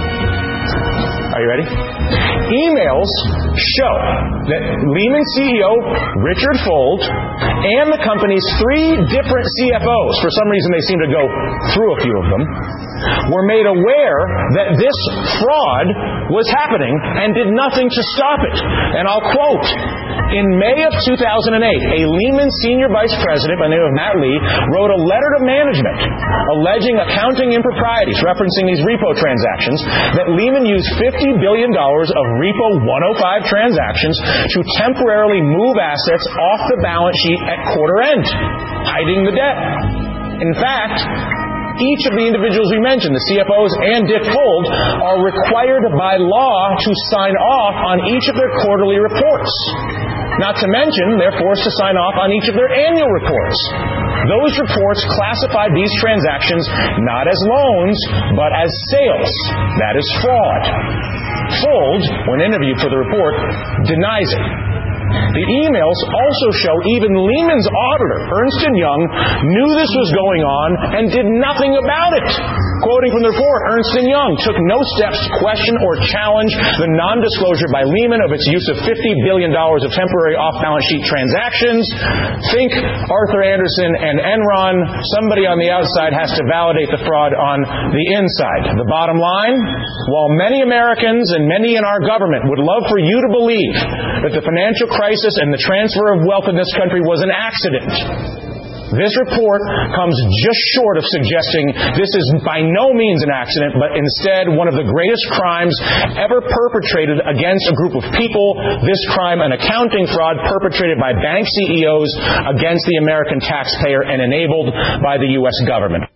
Are you ready? Emails show that Lehman CEO Richard Fuld and the company's 3 different CFOs, for some reason they seem to go through a few of them, were made aware that this fraud was happening and did nothing to stop it. And I'll quote, in May of 2008, a Lehman senior vice president by the name of Matt Lee wrote a letter to management alleging accounting improprieties, referencing these repo transactions, that Lehman used $50 billion of Repo 105 transactions to temporarily move assets off the balance sheet at quarter end, hiding the debt. In fact, each of the individuals we mentioned, the CFOs and Dick Fuld, are required by law to sign off on each of their quarterly reports. Not to mention, they're forced to sign off on each of their annual reports. Those reports classified these transactions not as loans, but as sales. That is fraud. Fuld, when interviewed for the report, denies it. The emails also show even Lehman's auditor, Ernst & Young, knew this was going on and did nothing about it. Quoting from the report, Ernst & Young took no steps to question or challenge the non-disclosure by Lehman of its use of $50 billion of temporary off-balance sheet transactions. Think Arthur Andersen and Enron. Somebody on the outside has to validate the fraud on the inside. The bottom line, while many Americans and many in our government would love for you to believe that the financial crisis and the transfer of wealth in this country was an accident, this report comes just short of suggesting this is by no means an accident, but instead one of the greatest crimes ever perpetrated against a group of people. This crime, an accounting fraud perpetrated by bank CEOs against the American taxpayer and enabled by the U.S. government.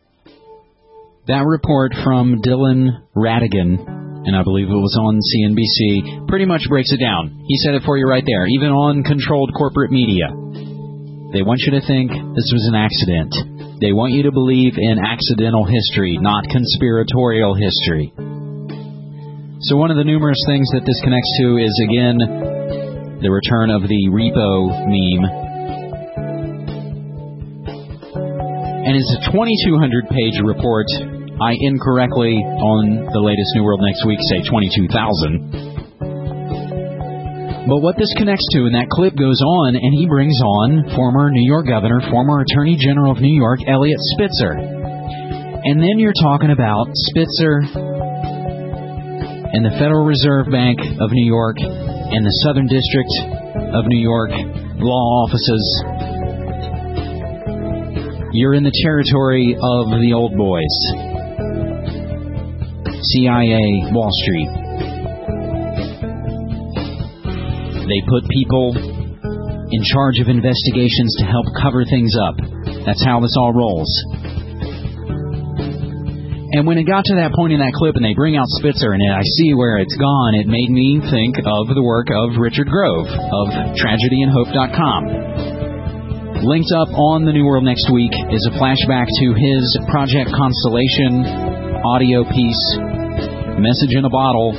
That report from Dylan Ratigan, and I believe it was on CNBC, pretty much breaks it down. He said it for you right there, even on controlled corporate media. They want you to think this was an accident. They want you to believe in accidental history, not conspiratorial history. So one of the numerous things that this connects to is, again, the return of the repo meme. And it's a 2,200-page report. I incorrectly, on the latest New World Next Week, say 22,000. But what this connects to, and that clip goes on, and he brings on former New York Governor, former Attorney General of New York, Eliot Spitzer. And then you're talking about Spitzer and the Federal Reserve Bank of New York and the Southern District of New York law offices. You're in the territory of the old boys. CIA, Wall Street. They put people in charge of investigations to help cover things up. That's how this all rolls. And when it got to that point in that clip and they bring out Spitzer and I see where it's gone, it made me think of the work of Richard Grove of TragedyandHope.com. Linked up on the New World next week is a flashback to his Project Constellation audio piece, Message in a Bottle,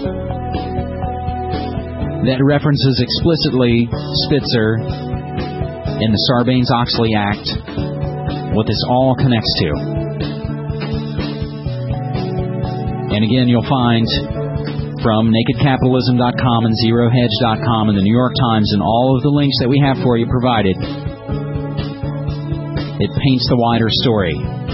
that references explicitly Spitzer in the Sarbanes-Oxley Act, what this all connects to. And again, you'll find from NakedCapitalism.com and ZeroHedge.com and the New York Times and all of the links that we have for you provided. It paints the wider story.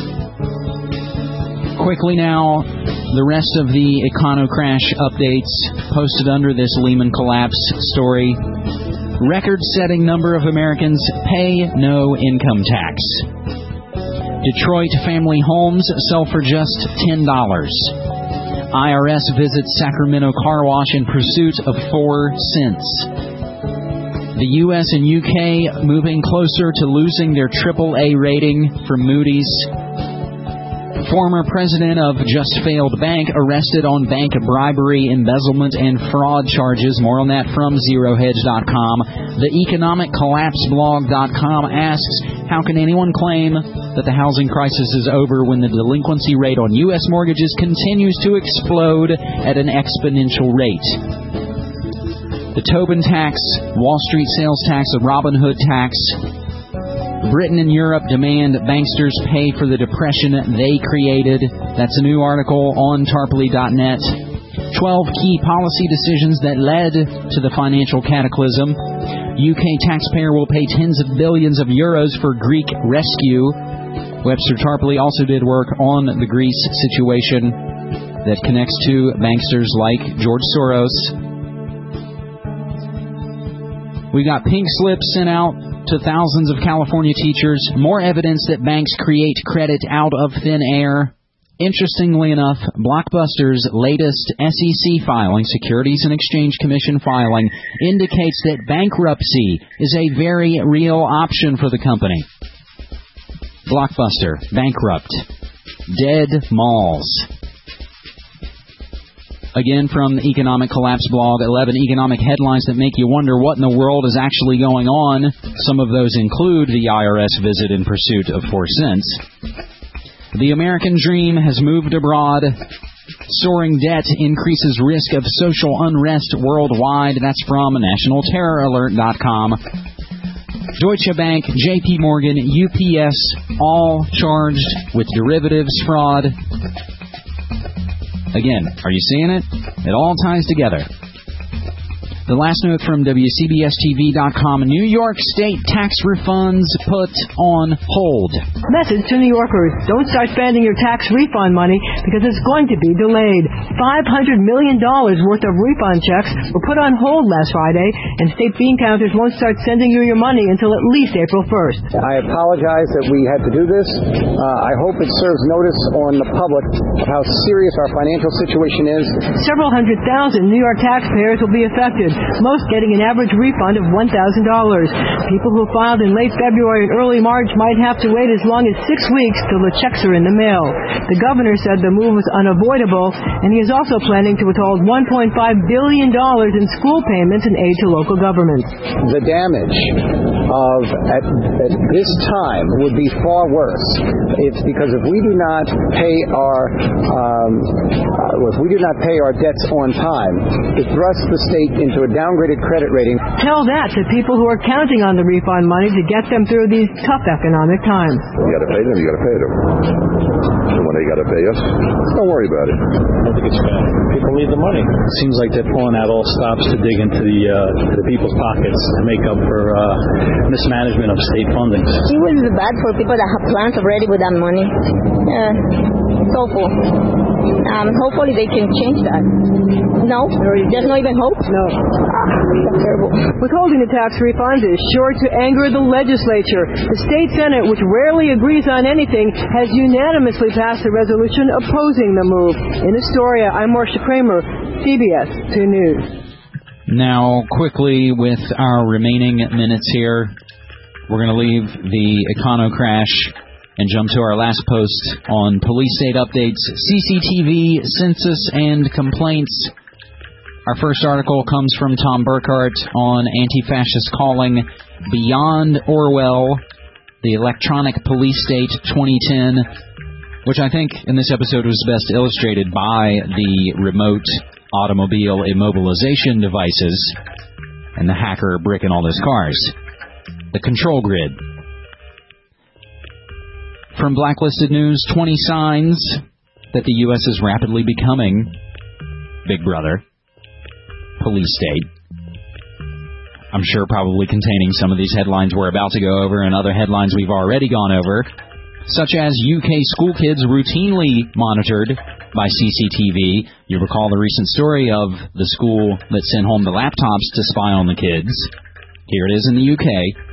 Quickly now, the rest of the Econocrash updates posted under this Lehman collapse story. Record-setting number of Americans pay no income tax. Detroit family homes sell for just $10. IRS visits Sacramento car wash in pursuit of 4 cents. The U.S. and U.K. moving closer to losing their AAA rating from Moody's. Former president of just failed bank arrested on bank bribery, embezzlement, and fraud charges. More on that from ZeroHedge.com. The EconomicCollapseBlog.com asks, how can anyone claim that the housing crisis is over when the delinquency rate on U.S. mortgages continues to explode at an exponential rate? The Tobin tax, Wall Street sales tax, the Robin Hood tax. Britain and Europe demand banksters pay for the depression they created. That's a new article on Tarpley.net. 12 key policy decisions that led to the financial cataclysm. UK taxpayer will pay tens of billions of euros for Greek rescue. Webster Tarpley also did work on the Greece situation that connects to banksters like George Soros. We got pink slips sent out to thousands of California teachers. More evidence that banks create credit out of thin air. Interestingly enough, Blockbuster's latest SEC filing, Securities and Exchange Commission filing, indicates that bankruptcy is a very real option for the company. Blockbuster, bankrupt. Dead malls. Again, from the Economic Collapse blog, 11 economic headlines that make you wonder what in the world is actually going on. Some of those include the IRS visit in pursuit of 4 cents. The American dream has moved abroad. Soaring debt increases risk of social unrest worldwide. That's from NationalTerrorAlert.com. Deutsche Bank, JP Morgan, UPS, all charged with derivatives fraud. Again, are you seeing it? It all ties together. The last note from WCBSTV.com. New York State tax refunds put on hold. Message to New Yorkers. Don't start spending your tax refund money because it's going to be delayed. $500 million worth of refund checks were put on hold last Friday, and state bean counters won't start sending you your money until at least April 1st. I apologize that we had to do this. I hope it serves notice on the public of how serious our financial situation is. Several 100,000 New York taxpayers will be affected, most getting an average refund of $1,000. People who filed in late February and early March might have to wait as long as 6 weeks till the checks are in the mail. The governor said the move was unavoidable, and he is also planning to withhold $1.5 billion in school payments and aid to local governments. The damage at this time would be far worse. It's because if we do not pay our debts on time, it thrusts the state into a downgraded credit rating. Tell that to people who are counting on the refund money to get them through these tough economic times. You got to pay them, you got to pay them. And when they got to pay us, don't worry about it. I don't think it's bad. People need the money. It seems like they're pulling out all stops to dig into the people's pockets to make up for mismanagement of state funding. It was bad for people that have plans already with that money. It's awful. Hopefully they can change that. No? There's no even hope? No. That's terrible. Withholding the tax refunds is sure to anger the legislature. The state Senate, which rarely agrees on anything, has unanimously passed a resolution opposing the move. In Astoria, I'm Marcia Kramer, CBS 2 News. Now, quickly, with our remaining minutes here, we're going to leave the Econocrash and jump to our last post on police state updates, CCTV, census, and complaints. Our first article comes from Tom Burkhart on Anti-Fascist Calling, Beyond Orwell, the Electronic Police State 2010, which I think in this episode was best illustrated by the remote automobile immobilization devices and the hacker bricking all those cars. The control grid. From Blacklisted News, 20 signs that the U.S. is rapidly becoming Big Brother, police state. I'm sure probably containing some of these headlines we're about to go over and other headlines we've already gone over, such as UK school kids routinely monitored by CCTV. You recall the recent story of the school that sent home the laptops to spy on the kids. Here it is in the UK.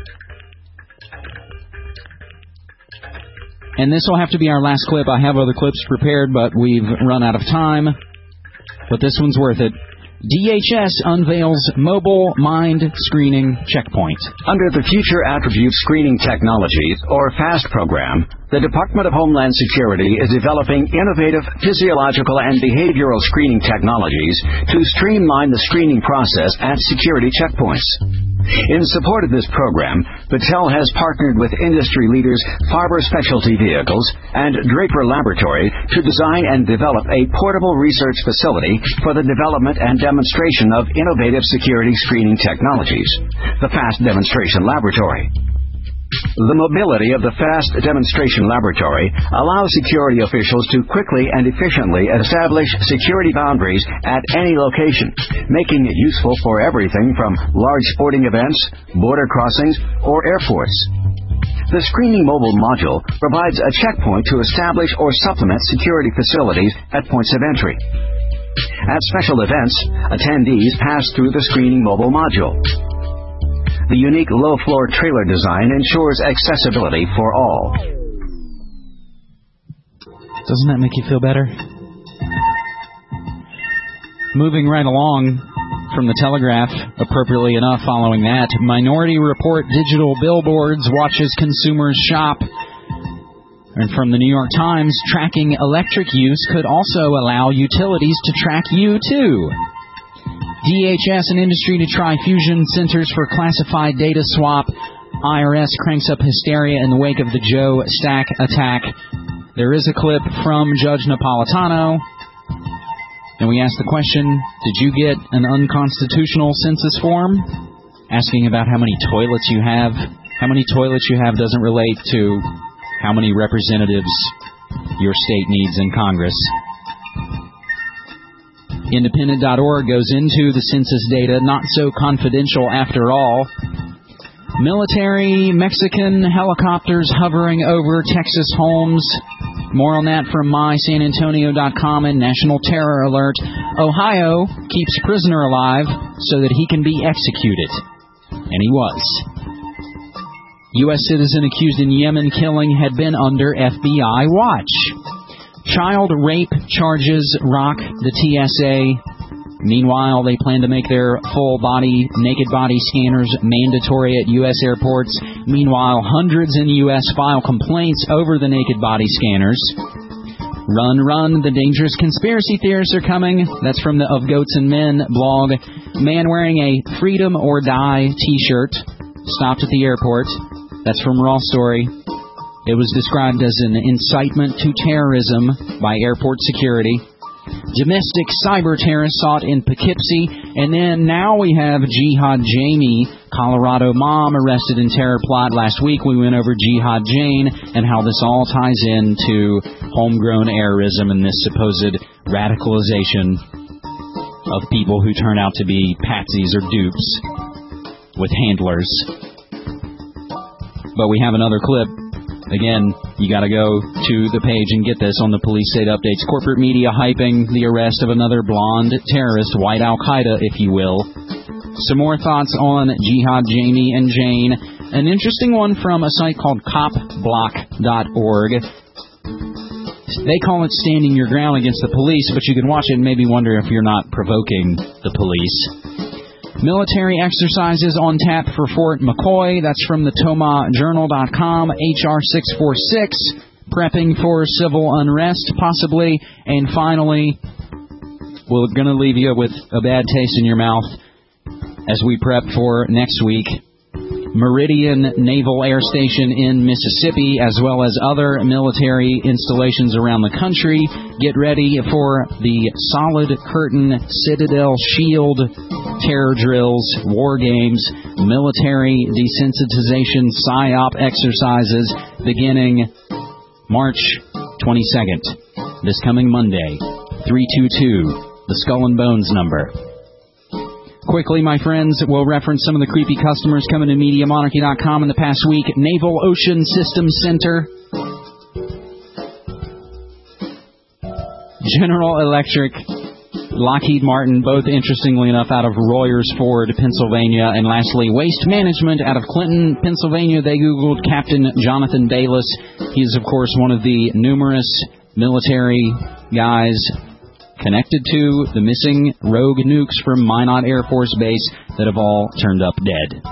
And this will have to be our last clip. I have other clips prepared, but we've run out of time. But this one's worth it. DHS unveils mobile mind screening checkpoint. Under the Future Attribute Screening Technologies, or FAST program, the Department of Homeland Security is developing innovative physiological and behavioral screening technologies to streamline the screening process at security checkpoints. In support of this program, Battelle has partnered with industry leaders Farber Specialty Vehicles and Draper Laboratory to design and develop a portable research facility for the development and demonstration of innovative security screening technologies, the FAST Demonstration Laboratory. The mobility of the FAST Demonstration Laboratory allows security officials to quickly and efficiently establish security boundaries at any location, making it useful for everything from large sporting events, border crossings, or airports. The Screening Mobile module provides a checkpoint to establish or supplement security facilities at points of entry. At special events, attendees pass through the Screening Mobile module. The unique low-floor trailer design ensures accessibility for all. Doesn't that make you feel better? Moving right along from the Telegraph, appropriately enough following that, Minority Report digital billboards watches consumers shop. And from the New York Times, tracking electric use could also allow utilities to track you too. DHS and industry to try fusion centers for classified data swap. IRS cranks up hysteria in the wake of the Joe Stack attack. There is a clip from Judge Napolitano. And we asked the question, did you get an unconstitutional census form? Asking about how many toilets you have. How many toilets you have doesn't relate to how many representatives your state needs in Congress. Independent.org goes into the census data, not so confidential after all. Military Mexican helicopters hovering over Texas homes. More on that from mysanantonio.com and National Terror Alert. Ohio keeps prisoner alive so that he can be executed. And he was. U.S. citizen accused in Yemen killing had been under FBI watch. Child rape charges rock the TSA. Meanwhile, they plan to make their naked body scanners mandatory at U.S. airports. Meanwhile, hundreds in the U.S. file complaints over the naked body scanners. Run, run, the dangerous conspiracy theorists are coming. That's from the Of Goats and Men blog. Man wearing a Freedom or Die t-shirt stopped at the airport. That's from Raw Story. It was described as an incitement to terrorism by airport security. Domestic cyber terrorists sought in Poughkeepsie. And then now we have Jihad Jamie, Colorado mom arrested in terror plot. Last week we went over Jihad Jane and how this all ties into homegrown terrorism and this supposed radicalization of people who turn out to be patsies or dupes with handlers. But we have another clip. Again, you got to go to the page and get this on the Police State Updates. Corporate media hyping the arrest of another blonde terrorist, white Al-Qaeda, if you will. Some more thoughts on Jihad Jamie and Jane. An interesting one from a site called copblock.org. They call it standing your ground against the police, but you can watch it and maybe wonder if you're not provoking the police. Military exercises on tap for Fort McCoy. That's from the TomaJournal.com. HR 646, prepping for civil unrest, possibly. And finally, we're going to leave you with a bad taste in your mouth as we prep for next week. Meridian Naval Air Station in Mississippi, as well as other military installations around the country. Get ready for the Solid Curtain Citadel Shield terror drills, war games, military desensitization PSYOP exercises beginning March 22nd, this coming Monday, 322, the Skull and Bones number. Quickly, my friends, we'll reference some of the creepy customers coming to MediaMonarchy.com in the past week. Naval Ocean Systems Center, General Electric, Lockheed Martin, both interestingly enough out of Royersford, Pennsylvania. And lastly, Waste Management out of Clinton, Pennsylvania. They Googled Captain Jonathan Bayless. He is, of course, one of the numerous military guys connected to the missing rogue nukes from Minot Air Force Base that have all turned up dead.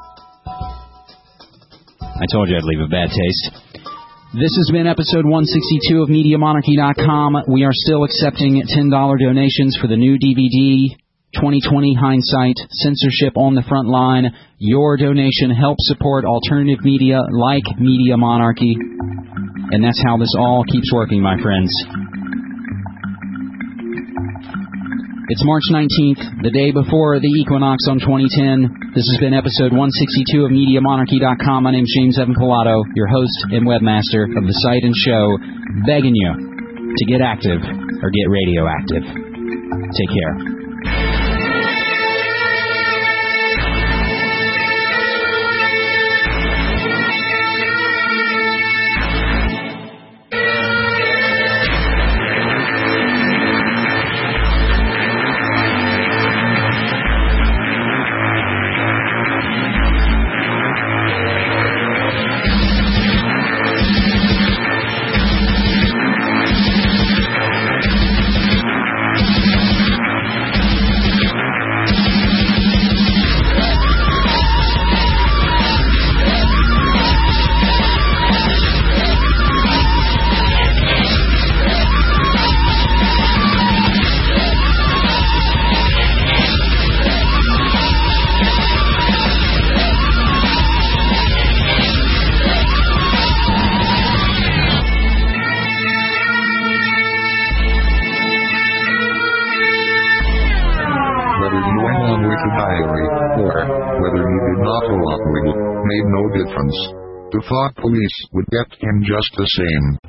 I told you I'd leave a bad taste. This has been episode 162 of MediaMonarchy.com. We are still accepting $10 donations for the new DVD, 2020 Hindsight, Censorship on the Front Line. Your donation helps support alternative media like Media Monarchy. And that's how this all keeps working, my friends. It's March 19th, the day before the equinox on 2010. This has been episode 162 of MediaMonarchy.com. My name's James Evan Pilato, your host and webmaster of the site and show, begging you to get active or get radioactive. Take care. The thought police would get him just the same.